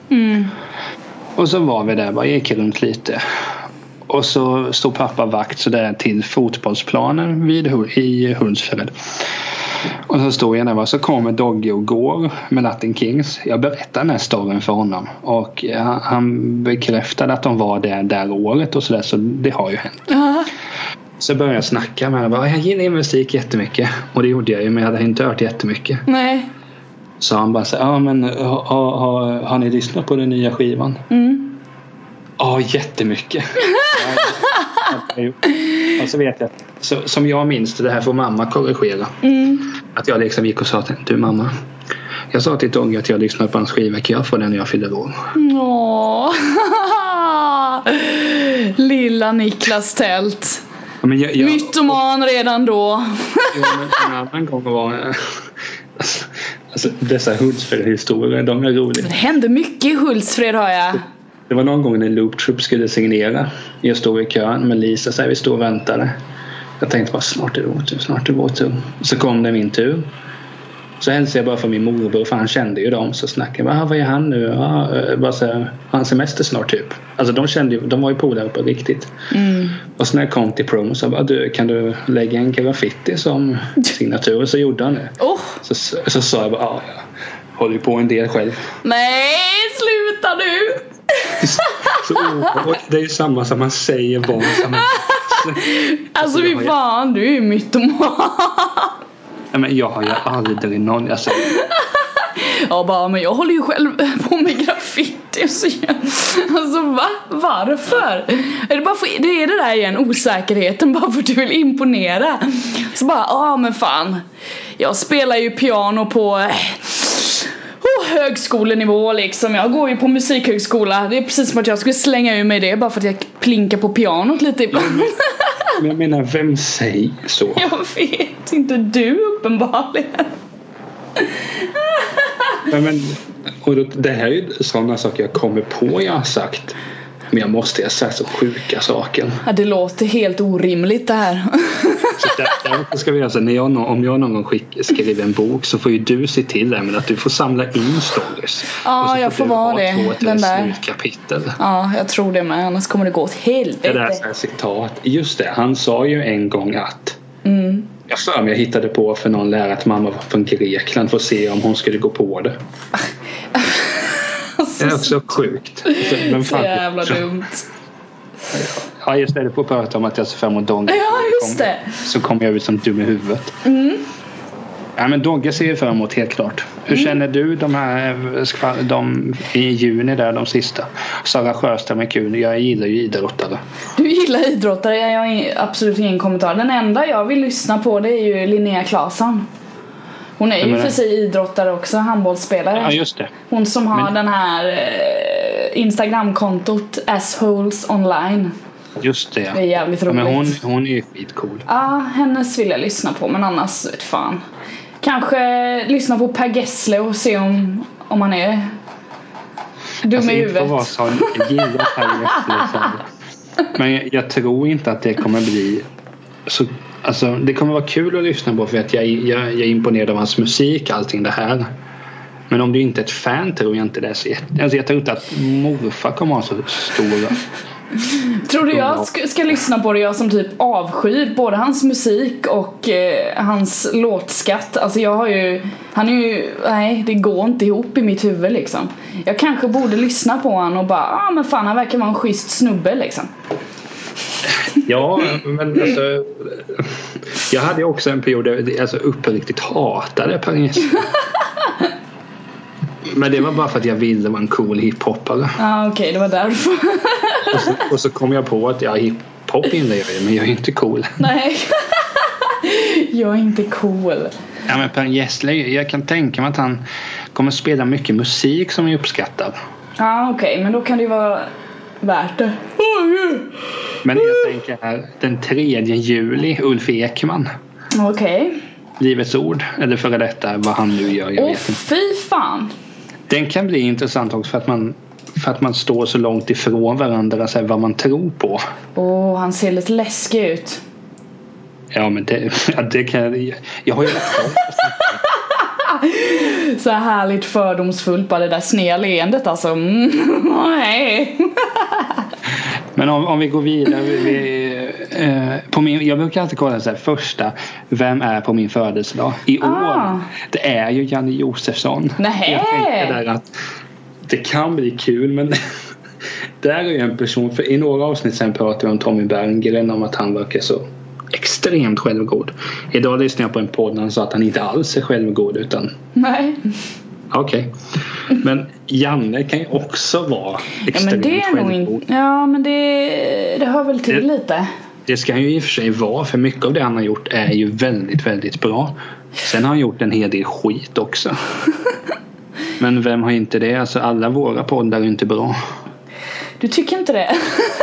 Och så var vi där, bara gick runt lite. Och så stod pappa vakt så där till fotbollsplanen i Hultsfred. Och så stod jag där, så kommer Dogge och går med Latin Kings. Jag berättade den här storyn för honom. Och han bekräftade att de var där året och sådär. Så det har ju hänt. Så började jag snacka med honom. Jag gillar musik jättemycket. Och det gjorde jag ju, men jag hade inte hört jättemycket. Nej. Så han bara så, men har ni lyssnat på den nya skivan? Ja, jättemycket. Och så vet jag, som jag minns det här får mamma korrigera. Att jag liksom gick och sa till du mamma, jag sa till Dogge att jag lyssnade på hans skiva, kan jag få den när jag fyller år? Lilla Niklas Tält. Ja, men mytoman redan då. En annan gång var alltså, dessa Hultsfred-historier, de är roliga. Det hände mycket i Hultsfred, har jag. Det var någon gång när Loop Troop skulle signera. Jag stod i kön med Lisa, så här, vi stod och väntade. Jag tänkte bara, snart är det vår tur. Så kom det min tur. Så hälsade jag bara för min morbror, för han kände ju dem. Så snackade jag, vad är han nu? Bara så här, han semester snart typ. Alltså de var ju polare på riktigt. Och så när jag kom till promo så bara, kan du lägga en graffiti som signatur? Så gjorde han det. Så sa jag bara, jag håller ju på en del själv. Nej, sluta nu! Det är ju samma som man säger vad som alltså vi fan, du är ju mytoman. Nej, men jag har ju aldrig någon men jag håller ju själv på med graffiti. Alltså varför? Är det bara det är det där igen, osäkerheten, bara för att du vill imponera. Så bara, men fan, jag spelar ju piano på högskolenivå liksom. Jag går ju på musikhögskola. Det är precis som att jag skulle slänga ur mig det bara för att jag plinkar på pianot lite ibland. Men jag menar, vem säger så? Jag vet inte, du uppenbarligen. Men det här är ju sådana saker jag kommer på, jag har sagt. Men jag måste säga så sjuka saker. Ja, det låter helt orimligt det här. Så därför ska vi alltså, om jag någon gång skriver en bok, så får ju du se till det med att du får samla in stories. Ja, jag får vara det. Den där kapitel. Ja, jag tror det med. Annars kommer det gå åt helvete. Det där är citat. Just det, han sa ju en gång att jag hittade på för någon lärare att mamma var från Grekland för att se om hon skulle gå på det. Det är också sjukt. Men så jävla dumt. Ja, just det, på att prata om att jag ser fram emot Dogge. Ja, just det. Så kommer jag ut som dum i huvudet. Ja, men Dogge ser ju fram emot, helt klart. Hur känner du de i juni där, de sista? Sara Sjöström är kul. Jag gillar ju idrottare. Du gillar idrottare? Jag har absolut ingen kommentar. Den enda jag vill lyssna på, det är ju Linnea Claesson. Hon är ju för sig idrottare också, handbollsspelare. Ja, just det. Hon som har den här Instagram-kontot Assholes Online. Just det. Det är jävligt roligt. Men hon är ju skitcool. Ja, hennes vill jag lyssna på, men annars vet fan. Kanske lyssna på Per Gessle och se om han är dum i huvudet. Men jag tror inte att det kommer bli så. Alltså, det kommer vara kul att lyssna på, för att jag är imponerad av hans musik, allting det här. Men om du inte är ett fan, tror jag inte det är så alltså, jag tror inte att morfar kommer ha så stora. Tror du jag ska lyssna på det, jag som typ avskyr både hans musik och hans låtskatt. Alltså nej, det går inte ihop i mitt huvud liksom. Jag kanske borde lyssna på han och bara, men fan, han verkar vara en schysst snubbe liksom. Ja, men alltså, jag hade också en period där jag uppriktigt hatade Per Gessle. Men det var bara för att jag ville vara en cool hiphoppare. Okej, det var därför. och så kom jag på att hiphop gillar jag, men jag är inte cool. Nej, jag är inte cool. Ja, men Per Gessle, jag kan tänka mig att han kommer spela mycket musik som jag uppskattar. Okej, men då kan det ju vara värt det. Men jag tänker här, den 3 juli, Ulf Ekman. Okej. Livets ord, eller före detta, vad han nu gör, jag vet inte. Fy fan. Den kan bli intressant också för att man står så långt ifrån varandra, så här, vad man tror på. Han ser lite läskig ut. Ja, men det kan jag har ju rätt. Så härligt fördomsfullt, bara det där sneda leendet alltså. Nej. Men om vi går vidare, jag brukar alltid kolla så här, första, vem är på min födelsedag i år? Det är ju Janne Josefsson. Nej. Jag tänker där att det kan bli kul, men det är ju en person, för i några avsnitt sen pratade vi om Tommy Berggren, om att han verkar så extremt självgod. Idag lyssnade jag på en podd där han sa att han inte alls är självgod, utan nej. Okej. Men Janne kan ju också vara extremt självgod. Ja, men det hör väl till lite. Det ska han ju i och för sig vara, för mycket av det han har gjort är ju väldigt, väldigt bra. Sen har han gjort en hel del skit också. Men vem har inte det? Alltså alla våra poddar är inte bra. Du tycker inte det?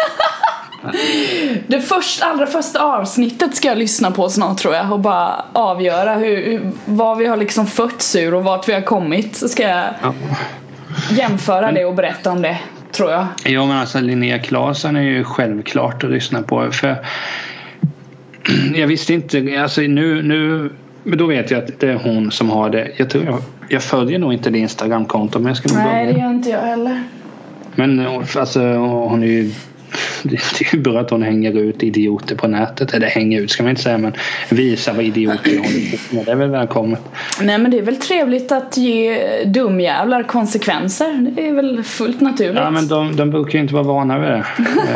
Det allra första avsnittet ska jag lyssna på snart, tror jag, och bara avgöra vad vi har liksom fötts ur och vart vi har kommit. Så ska jag jämföra det och berätta om det, tror jag. Ja, men alltså Linnea Claesson är ju självklart att lyssna på, för jag visste inte, alltså nu men då vet jag att det är hon som har det. Jag tror jag följer nog inte det Instagramkonto, men jag ska nog nej, det gör inte jag heller. Men alltså hon är ju, det är ju bra att hon hänger ut idioter på nätet. Eller hänger ut ska man inte säga, men visar vad idioter håller på med. Det är väl välkommet. Nej, men det är väl trevligt att ge dumjävlar konsekvenser. Det är väl fullt naturligt. Ja, men de brukar ju inte vara vana vid det.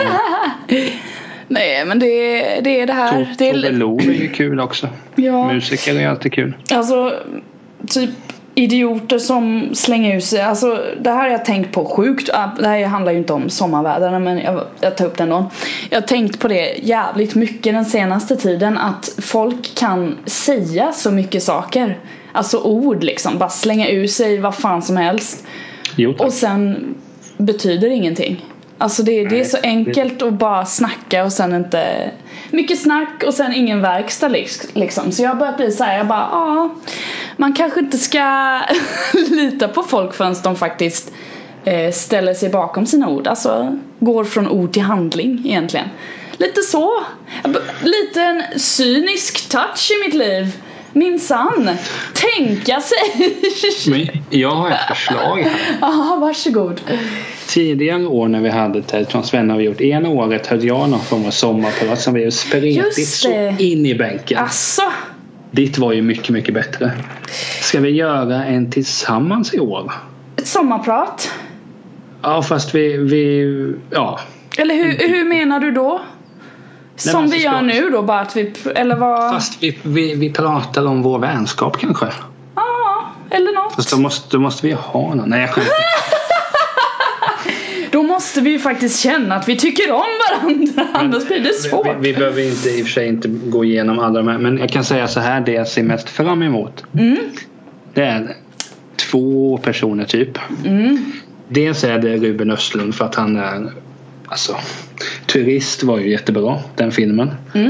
Nej, men det är det här. Tove Lo är ju kul också. Ja. Musiker är alltid kul. Alltså, typ idioter som slänger ut sig. Alltså, det här har jag tänkt på sjukt. Det här handlar ju inte om sommarväderna, men jag tar upp den då. Jag har tänkt på det jävligt mycket den senaste tiden, att folk kan säga så mycket saker. Alltså ord liksom. Bara slänga ur sig vad fan som helst. Jo, och sen betyder ingenting. Alltså det är så enkelt att bara snacka och sen inte mycket snack och sen ingen verkstad liksom. Så jag har börjat bli så här, jag bara man kanske inte ska lita på folk förrän de faktiskt ställer sig bakom sina ord. Alltså går från ord till handling egentligen. Lite så. Lite en cynisk touch i mitt liv. Minsann. Tänka sig. Men jag har ett förslag här. Ja, varsågod. Tidigare år när vi hade Teddsons vänner har vi gjort. Ena året hade jag någon form av sommarprat som vi spretigt så in i bänken. Asså. Ditt var ju mycket, mycket bättre. Ska vi göra en tillsammans i år? Ett sommarprat? Ja, fast vi ja. Eller hur menar du då? Som vi gör nu då, bara att vi, eller vad? Fast vi pratar om vår vänskap kanske. Ja, eller något. Fast då måste vi ha någon. Nej, jag skämtar. Då måste vi ju faktiskt känna att vi tycker om varandra. Annars blir det svårt. Vi behöver inte, i och för sig inte gå igenom alla de här. Men jag kan säga så här, det jag ser mest fram emot. Det är 2 personer typ. Dels är det Ruben Östlund, för att han är, alltså, Turist var ju jättebra, den filmen.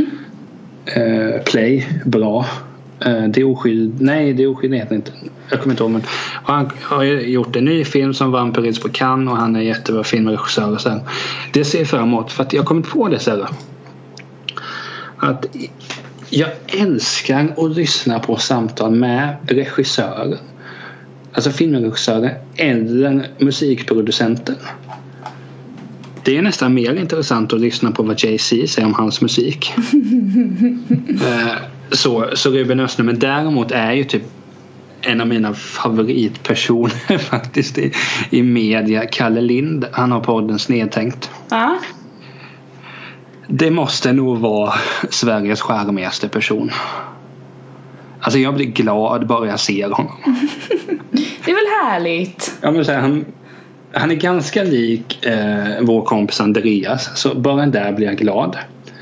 Play, bra. Det är oskyldighet inte. Jag kommer inte ihåg, men han har gjort en ny film som vann Pris på Cannes, och han är jättebra filmregissör och sen. Det ser jag fram emot, för att jag kommer på det så här, att jag älskar att lyssna på samtal med regissörer, alltså filmregissörer eller musikproducenter. Det är nästan mer intressant att lyssna på vad Jay-Z säger om hans musik. Så Ruben Östlund, men däremot är ju typ en av mina favoritpersoner faktiskt i media, Kalle Lind. Han har podden Snedtänkt. Det måste nog vara Sveriges charmigaste person. Alltså jag blir glad bara jag ser honom. Det är väl härligt. Ja, men så här, han är ganska lik vår kompis Andreas. Så bara där blir jag glad.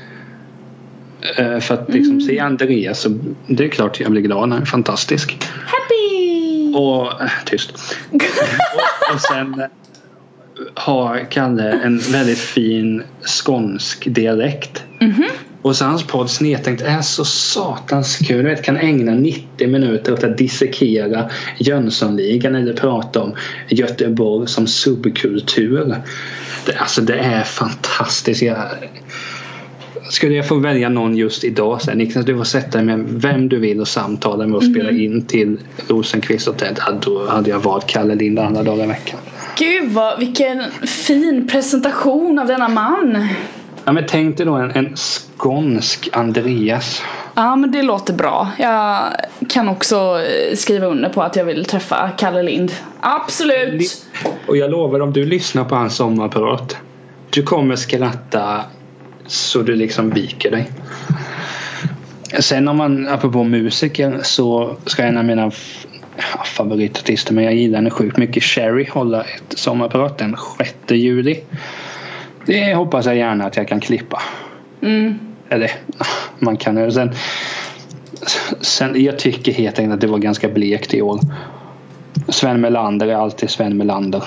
För att liksom se Andreas, så det är klart jag blir glad. Han är fantastisk. Happy! Och tyst. och sen har Kalle en väldigt fin skånsk dialekt. Och så hans podd Snedtänkt är så satans kul. Du vet, kan ägna 90 minuter åt att dissekera Jönssonligan eller prata om Göteborg som subkultur. Det är fantastiskt. skulle jag få välja någon just idag så Niklas, du får sätta dig med vem du vill och samtala med och spela in till Rosenqvist och Ted, då hade jag valt Kalle Lind andra dagar i veckan. Gud, vilken fin presentation av denna man. Ja, men tänk dig då en skånsk Andreas. Ja, men det låter bra. Jag kan också skriva under på att jag vill träffa Kalle Lind. Absolut. Och jag lovar, om du lyssnar på hans sommarprat, du kommer skratta så du liksom viker dig. Sen om man, apropå musiker, så ska en av mina favoritartister, men jag gillar henne sjukt mycket, Cherry, hålla ett sommarprat den 6 juli. Det hoppas jag gärna att jag kan klippa. Eller man kan ju. Sen jag tycker helt enkelt att det var ganska blekt i år. Sven Melander är alltid Sven Melander.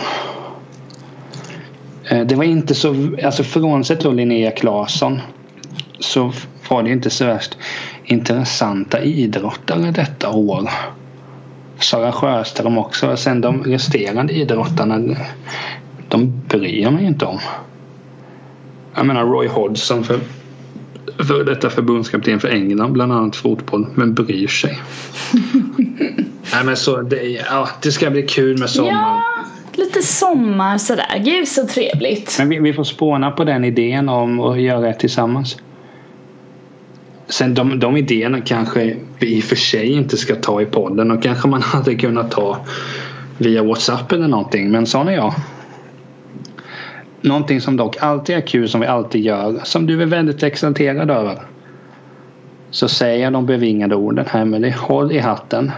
Det var inte så, alltså frånsett då Linnea Claesson, så var det inte så värst intressanta idrottare detta år. Sara Sjöström också. Sen de resterande idrottarna, de bryr mig inte om. Jag menar Roy Hodgson för detta förbundskapten för England, bland annat fotboll, men bryr sig. Nej, men så det ska bli kul med sommar. Ja, lite sommar sådär. Gud, så trevligt. Men vi får spåna på den idén om att göra det tillsammans. Sen de idéerna kanske vi i och för sig inte ska ta i podden, och kanske man hade kunnat ta via WhatsApp eller någonting, men sån är jag. Någonting som dock alltid är kul, som vi alltid gör, som du är väldigt exalterad över, så säger jag de bevingade orden här med dig. Håll i hatten.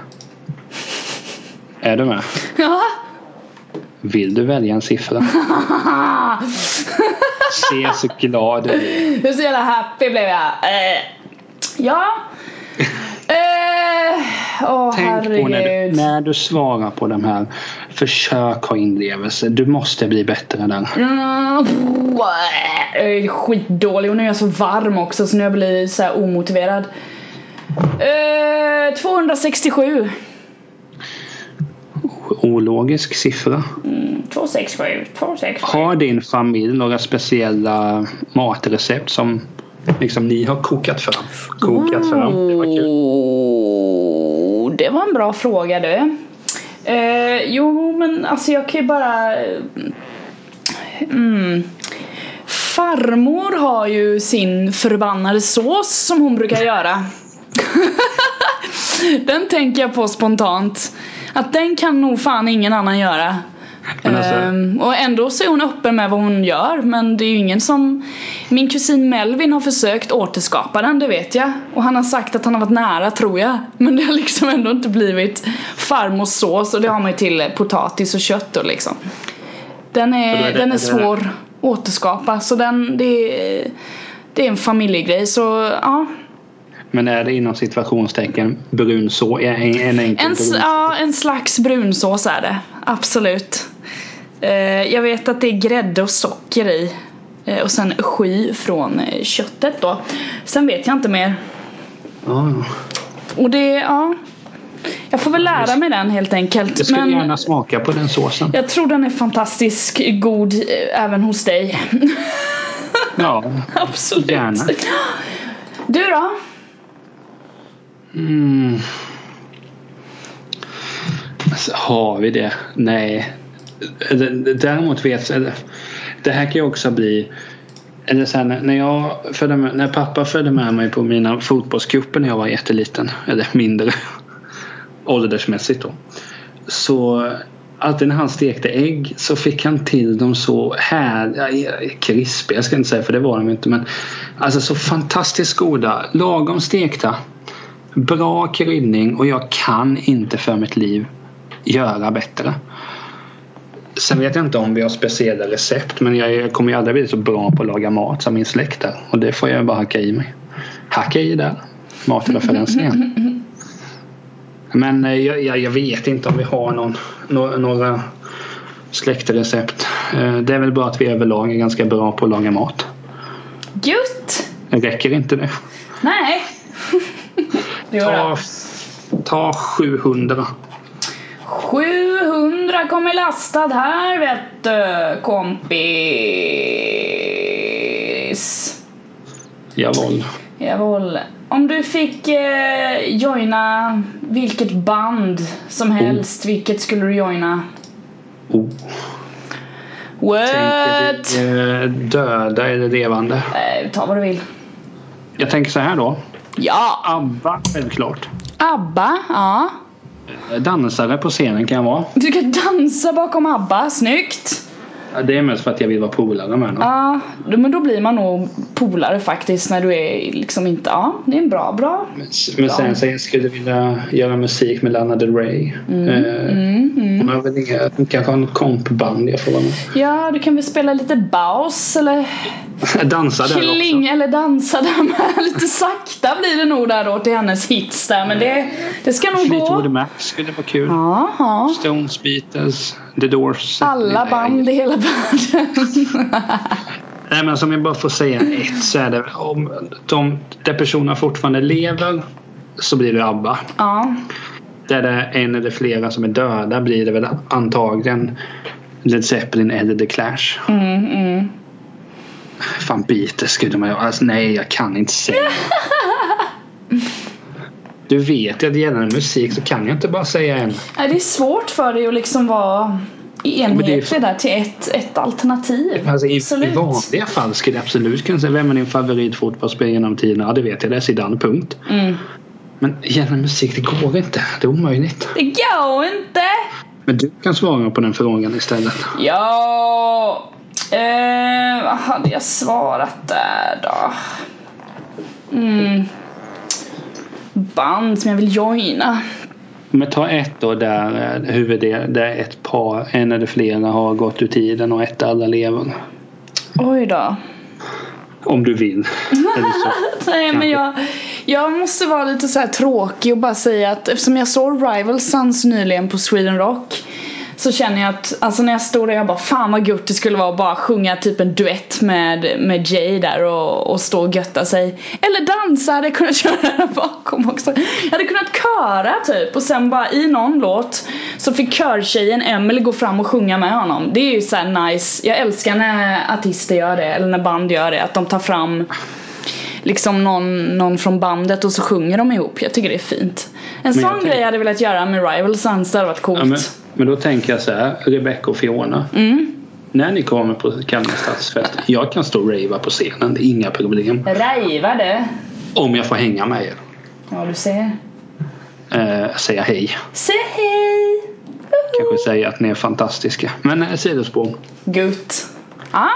Är du med? Ja. Vill du välja en siffra? Se så glad ut. Hur så jävla happy blev jag. Ja. Tänk på när du svarar på de här. Försök ha inlevelse. Du måste bli bättre där. Skitdålig. Och nu är jag så varm också, så nu jag blir så här omotiverad. 267. Ologisk siffra. 267. Har din familj några speciella matrecept som liksom ni har kokat fram? Det var kul. Det var en bra fråga du. Jo, men alltså jag kan ju bara farmor har ju sin förbannade sås som hon brukar göra. Den tänker jag på spontant, att den kan nog fan ingen annan göra. Alltså. Och ändå så är hon öppen med vad hon gör. Men det är ju ingen som... Min kusin Melvin har försökt återskapa den, det vet jag. Och han har sagt att han har varit nära, tror jag. Men det har liksom ändå inte blivit farmors sås. Och det har man ju till potatis och kött och liksom. Den är svår att återskapa. Så det är en familjegrej. Så ja. Men är det inom situationstecken brunsås? En slags brunsås är det. Absolut. Jag vet att det är grädde och socker i. Och sen sky från köttet då. Sen vet jag inte mer. Och jag får väl lära mig den helt enkelt. Jag skulle gärna smaka på den såsen. Jag tror den är fantastiskt god även hos dig. Ja, absolut. Gärna. Du då? Alltså, har vi det? Nej. Däremot vet jag, det här kan ju också bli, eller så här, när pappa följde med mig på mina fotbollscuper när jag var jätteliten, eller mindre åldersmässigt då, så alltid när han stekte ägg så fick han till dem så här krispiga, jag ska inte säga för det var de inte, men alltså så fantastiskt goda, lagom stekta, bra kryddning, och jag kan inte för mitt liv göra bättre. Sen vet jag inte om vi har speciella recept, men jag kommer ju aldrig bli så bra på att laga mat som min släkt där, och det får jag bara hacka i mig. Hacka i där, matreferensen igen. Men jag vet inte om vi har några släktrecept. Det är väl bara att vi överlag är ganska bra på att laga mat. Just! Räcker inte det? Nej. Ta 700. 700 kommer lastad här, vet du, kompis. Jawohl. Om du fick joina vilket band som helst, vilket skulle du joina? What? Tänker du döda eller levande? Ta vad du vill. Jag tänker så här då. Ja. ABBA, självklart. ABBA, ja. Dansare på scenen kan jag vara. Du kan dansa bakom ABBA, snyggt. Det är mest för att jag vill vara polare med dem. Ja, men då blir man nog polare faktiskt när du är liksom inte... Ja, det är en bra. Men sen så jag skulle vilja göra musik med Lana Del Rey. Hon har väl kanske en kompband jag får vara med. Ja, du kan väl spela lite baus eller... Dansa där också. Eller dansa där med. Lite sakta blir det nog där då till hennes hits där. Men det ska nog gå. Fleetwood Mac skulle vara kul. Aha. Stones, Beatles, The Doors. Alla band i hela världen. Nej, men som jag bara får säga ett så är det om där personerna fortfarande lever så blir det ABBA. Ja. Där det är en eller flera som är döda blir det väl antagligen Led Zeppelin eller The Clash. Fan, Beatles skulle man ju... Alltså, nej, jag kan inte säga. Du vet att gällande musik så kan jag inte bara säga en. Nej, det är svårt för dig att liksom vara enhetlig där till ett alternativ. Alltså, i vanliga fall skulle jag absolut kunna säga vem är din favoritfotbollsspelare genom tiden. Ja, det vet jag. Det är Zidane, punkt. Men gällande musik, det går inte. Det är omöjligt. Det går inte. Men du kan svara på den frågan istället. Ja... vad hade jag svarat där då? Band som jag vill joina. Men ta ett då där ett par, en eller flera har gått ur tiden och ett alla lever. Oj då. Om du vill. Nej, men jag måste vara lite så här tråkig och bara säga att eftersom jag såg Rival Sons nyligen på Sweden Rock så känner jag att alltså när jag står där jag bara fan vad gött det skulle vara att bara sjunga typ en duett med Jay där och stå och götta sig. Eller dansa, hade jag kunnat köra där bakom också. Jag hade kunnat köra typ och sen bara i någon låt så fick körtjejen Emily gå fram och sjunga med honom. Det är ju så här nice. Jag älskar när artister gör det eller när band gör det, att de tar fram liksom någon från bandet och så sjunger de ihop. Jag tycker det är fint. En sån grej hade jag velat göra med Rival Sons, det hade varit coolt. Ja, men då tänker jag så här, Rebecca och Fiona. När ni kommer på Kalmar stadsfest, jag kan stå och rava på scenen, det är inga problem. Rava det? Om jag får hänga med er. Ja, du ser. Säga hej. Säg hej. Kanske säga att ni är fantastiska. Men sidospår. Gutt. Ja,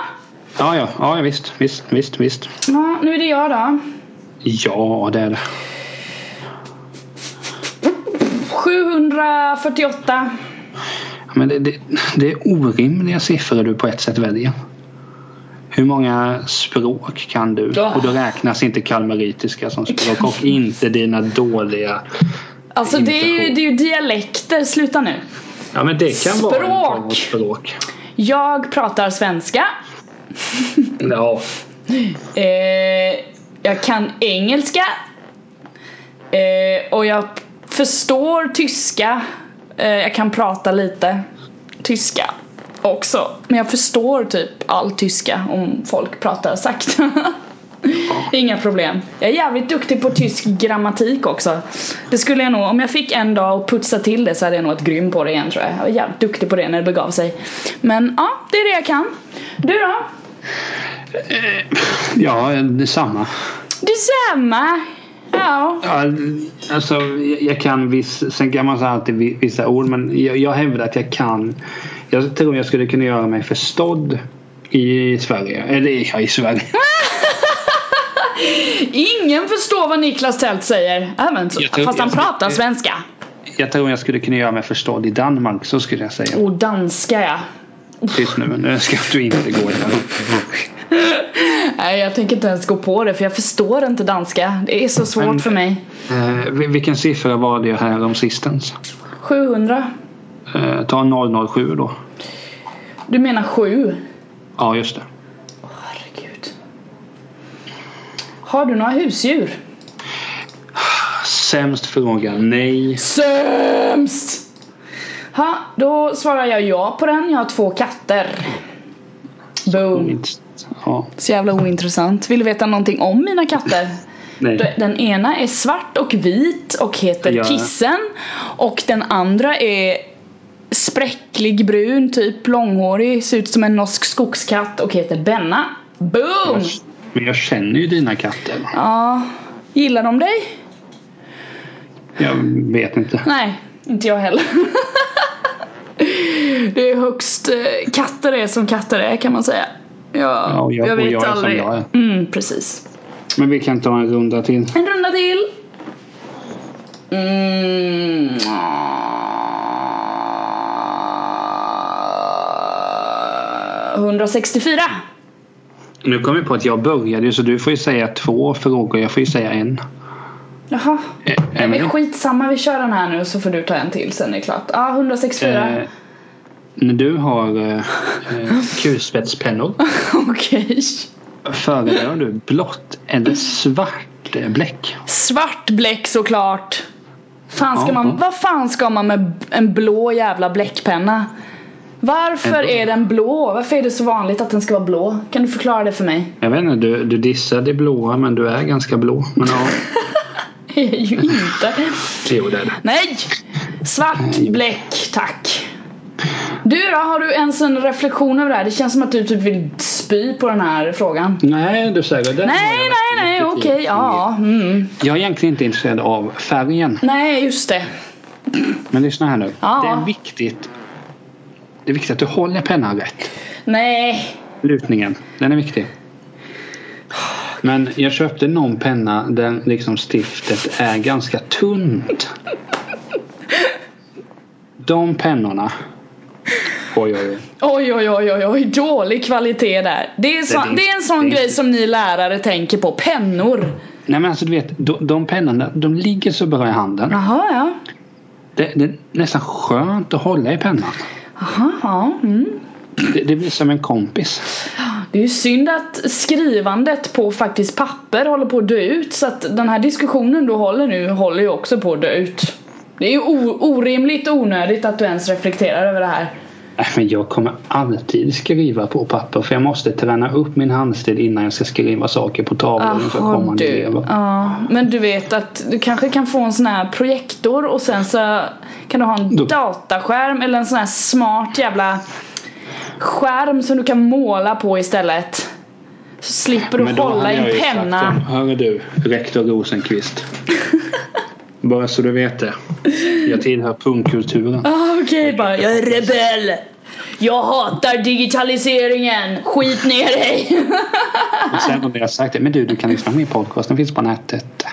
visst. Ja, nu är det jag då. Ja, det är det. 748. Men det är orimliga siffror du på ett sätt väljer. Hur många språk kan du? Och då räknas inte kalmaritiska som språk och inte dina dåliga. Alltså det är ju dialekter, sluta nu. Ja, men det kan vara en språk. Jag pratar svenska. Ja. Jag kan engelska. Och jag förstår tyska. Jag kan prata lite tyska också. Men jag förstår typ all tyska om folk pratar sakta. Inga problem. Jag är jävligt duktig på tysk grammatik också. Det skulle jag nog, om jag fick en dag och putsa till det så hade jag nog varit grym på det igen, tror jag. Jag var jävligt duktig på det när det begav sig. Men ja, det är det jag kan. Du då? Ja, detsamma. Detsamma? Ja. Alltså jag kan sen kan man säga alltid vissa ord, men jag hävdar att jag kan. Jag tror jag skulle kunna göra mig förstådd i Sverige. Eller i Sverige. Ingen förstår vad Niklas Tält säger. Fast han pratar svenska. Jag tror jag skulle kunna göra mig förstådd i Danmark, så skulle jag säga. Danska, ja. Tyst nu ska du inte gå i den. Nej, jag tänker inte ens gå på det, för jag förstår inte danska. Det är så svårt för mig. Vilken siffra var det här om sistens? 700. Ta 007 då. Du menar 7? Ja, just det. Herregud. Har du några husdjur? Sämst fråga, nej. Sämst! Då svarar jag ja på den. Jag har 2 katter. Boom. Ja. Så jävla ointressant. Vill du veta någonting om mina katter? Nej. Den ena är svart och vit och heter Kissen. Och den andra är spräcklig brun, typ långhårig, ser ut som en norsk skogskatt och heter Benna. Boom! Men jag känner ju dina katter. Ja, gillar de dig? Jag vet inte. Nej, inte jag heller. Det är högst katter är som katter är, kan man säga. Jag vet jag aldrig. Som jag är. Precis. Men vi kan ta en runda till. En runda till. 164. Nu kom vi på att jag började, så du får ju säga 2 frågor. Jag får ju säga 1. Jaha. Men skitsamma, vi kör den här nu så får du ta en till, sen är det klart. 164. När du har kulspetspennor. Okej. Föredrar du blått eller svart bläck? Svart bläck såklart. Vad fan ska man med en blå jävla bläckpenna? Varför är den blå? Varför är det så vanligt att den ska vara blå? Kan du förklara det för mig? Jag vet inte, du dissar det blåa, men du är ganska blå. Men ja. Jag är ju inte. Jo, det är det. Nej! Svart bläck, tack. Du då, har du ens en reflektion över det här? Det känns som att du typ vill spy på den här frågan. Nej, du säger det. Nej, okej, ja. Jag är egentligen inte intresserad av färgen. Nej, just det. Men lyssna här nu. Ja. Det är viktigt att du håller pennan rätt. Nej. Lutningen, den är viktig. Men jag köpte någon penna där liksom stiftet är ganska tunt. De pennorna. Oj, dålig kvalitet där. Det är en sån grej som ni lärare tänker på. Pennor. Nej, men alltså du vet, de pennorna, de ligger så bra i handen. Jaha, ja. Det är nästan skönt att hålla i pennan. Jaha, ja. Det blir som en kompis. Det är ju synd att skrivandet på faktiskt papper håller på att dö ut. Så att den här diskussionen du håller nu håller ju också på att dö ut. Det är ju orimligt onödigt att du ens reflekterar över det här. Men jag kommer alltid skriva på papper, för jag måste träna upp min handstil innan jag ska skriva saker på tavlan för kommande elever. Ja, men du vet att du kanske kan få en sån här projektor och sen så kan du ha en dataskärm eller en sån här smart jävla skärm som du kan måla på istället. Så slipper du hålla i en penna. Hör du, rektor Rosenqvist. Bara så du vet det. Jag tillhör punkkulturen. Okej, bara jag är rebell. Jag hatar digitaliseringen. Skit ner dig. Och sen har jag sagt det. Men du kan lyssna på min podcast. Den finns på nätet.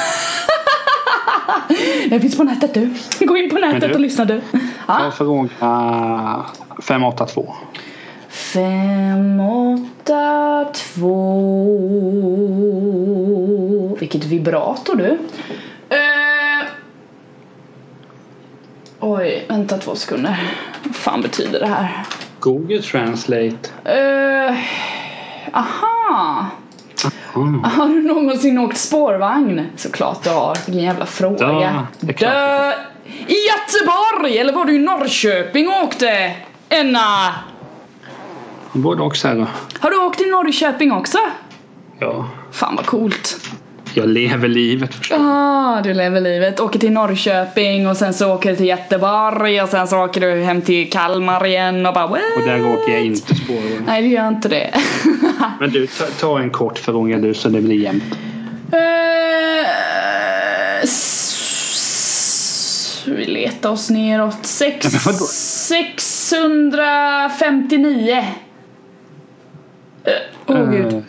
Den finns på nätet, du. Gå in på nätet och lyssna, du. Ja. Fråga 582. 582. Vilket vibrator, du. Oj, vänta 2 sekunder. Vad fan betyder det här? Google Translate. Aha. Har du någonsin åkt spårvagn? Såklart du har. Vilken jävla fråga. I Göteborg, eller var du i Norrköping och åkte? Enna. Både också här. Har du åkt i Norrköping också? Ja. Fan vad coolt. Jag lever livet, förstås. Du lever livet. Åker till Norrköping och sen så åker du till Göteborg och sen så åker du hem till Kalmar igen och bara... What? Och där åker jag inte spåren. Nej, det gör inte det. Men du, ta en kort fråga du så det blir jämnt. Vi letar oss neråt. 659. Gud.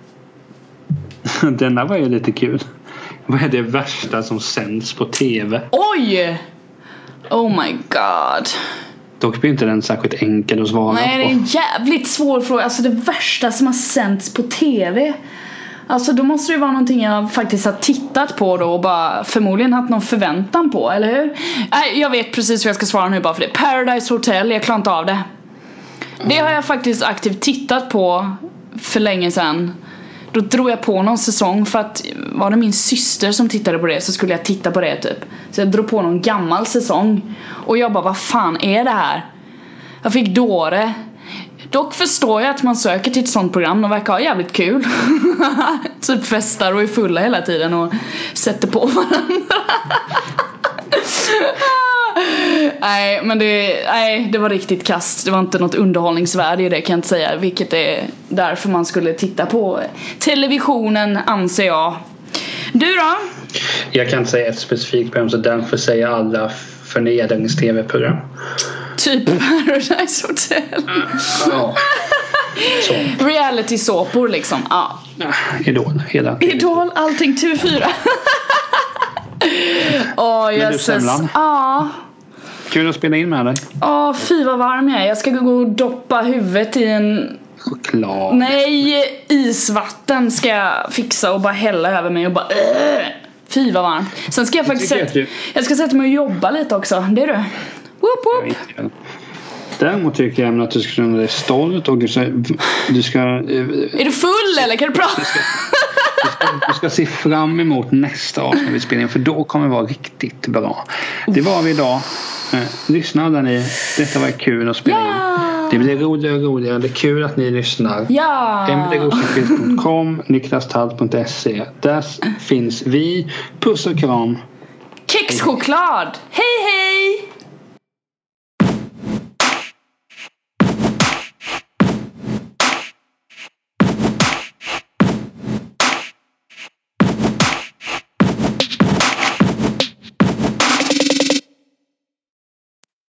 Denna var ju lite kul. Vad är det värsta som sänds på tv? Oj! Oh my god. Dock blir inte den särskilt enkel att svara på. Nej, det är en jävligt svår fråga. Alltså det värsta som har sänds på tv. Alltså då måste det vara någonting jag faktiskt har tittat på då och bara förmodligen haft någon förväntan på, eller hur? Nej, jag vet precis hur jag ska svara nu bara för det. Paradise Hotel, jag klarar inte av det. Det har jag faktiskt aktivt tittat på för länge sedan. Då drog jag på någon säsong för att var det min syster som tittade på det så skulle jag titta på det typ. Så jag drog på någon gammal säsong och jag bara, vad fan är det här? Jag fick dåre. Dock förstår jag att man söker till ett sånt program. De verkar ha jävligt kul. Typ festar och är fulla hela tiden och sätter på varandra. Nej, men det var riktigt kast. Det var inte något underhållningsvärde i det, kan jag inte säga. Vilket är därför man skulle titta på televisionen, anser jag. Du då? Jag kan inte säga ett specifikt program, så därför säger alla förnedrings-tv-program. Typ Paradise Hotel. Ja. Reality-såpor liksom. Ja. Idol, hela Idol, allting TV4. Men du, Semlan? Ja. Kul att spela in med dig. Ja, fy vad varm jag är. Jag ska gå och doppa huvudet i en... Choklad. Nej, isvatten ska jag fixa och bara hälla över mig och bara... Fy vad varmt. Sen ska jag faktiskt jag ska sätta mig och jobba lite också. Det är du. Woop woop. Däremot tycker jag att du ska känna dig stolt och du ska Är du full eller kan du prata? Du ska se fram emot nästa avsnitt vi spelar in, för då kommer det vara riktigt bra. Det var vi idag. Lyssna alla ni. Detta var kul att spela in. Det blir roligare och roligare. Det är kul att ni lyssnar. emilierosenqvist.com, niklastalt.se. Där finns vi. Puss och kram. Kexchoklad. Hej hej.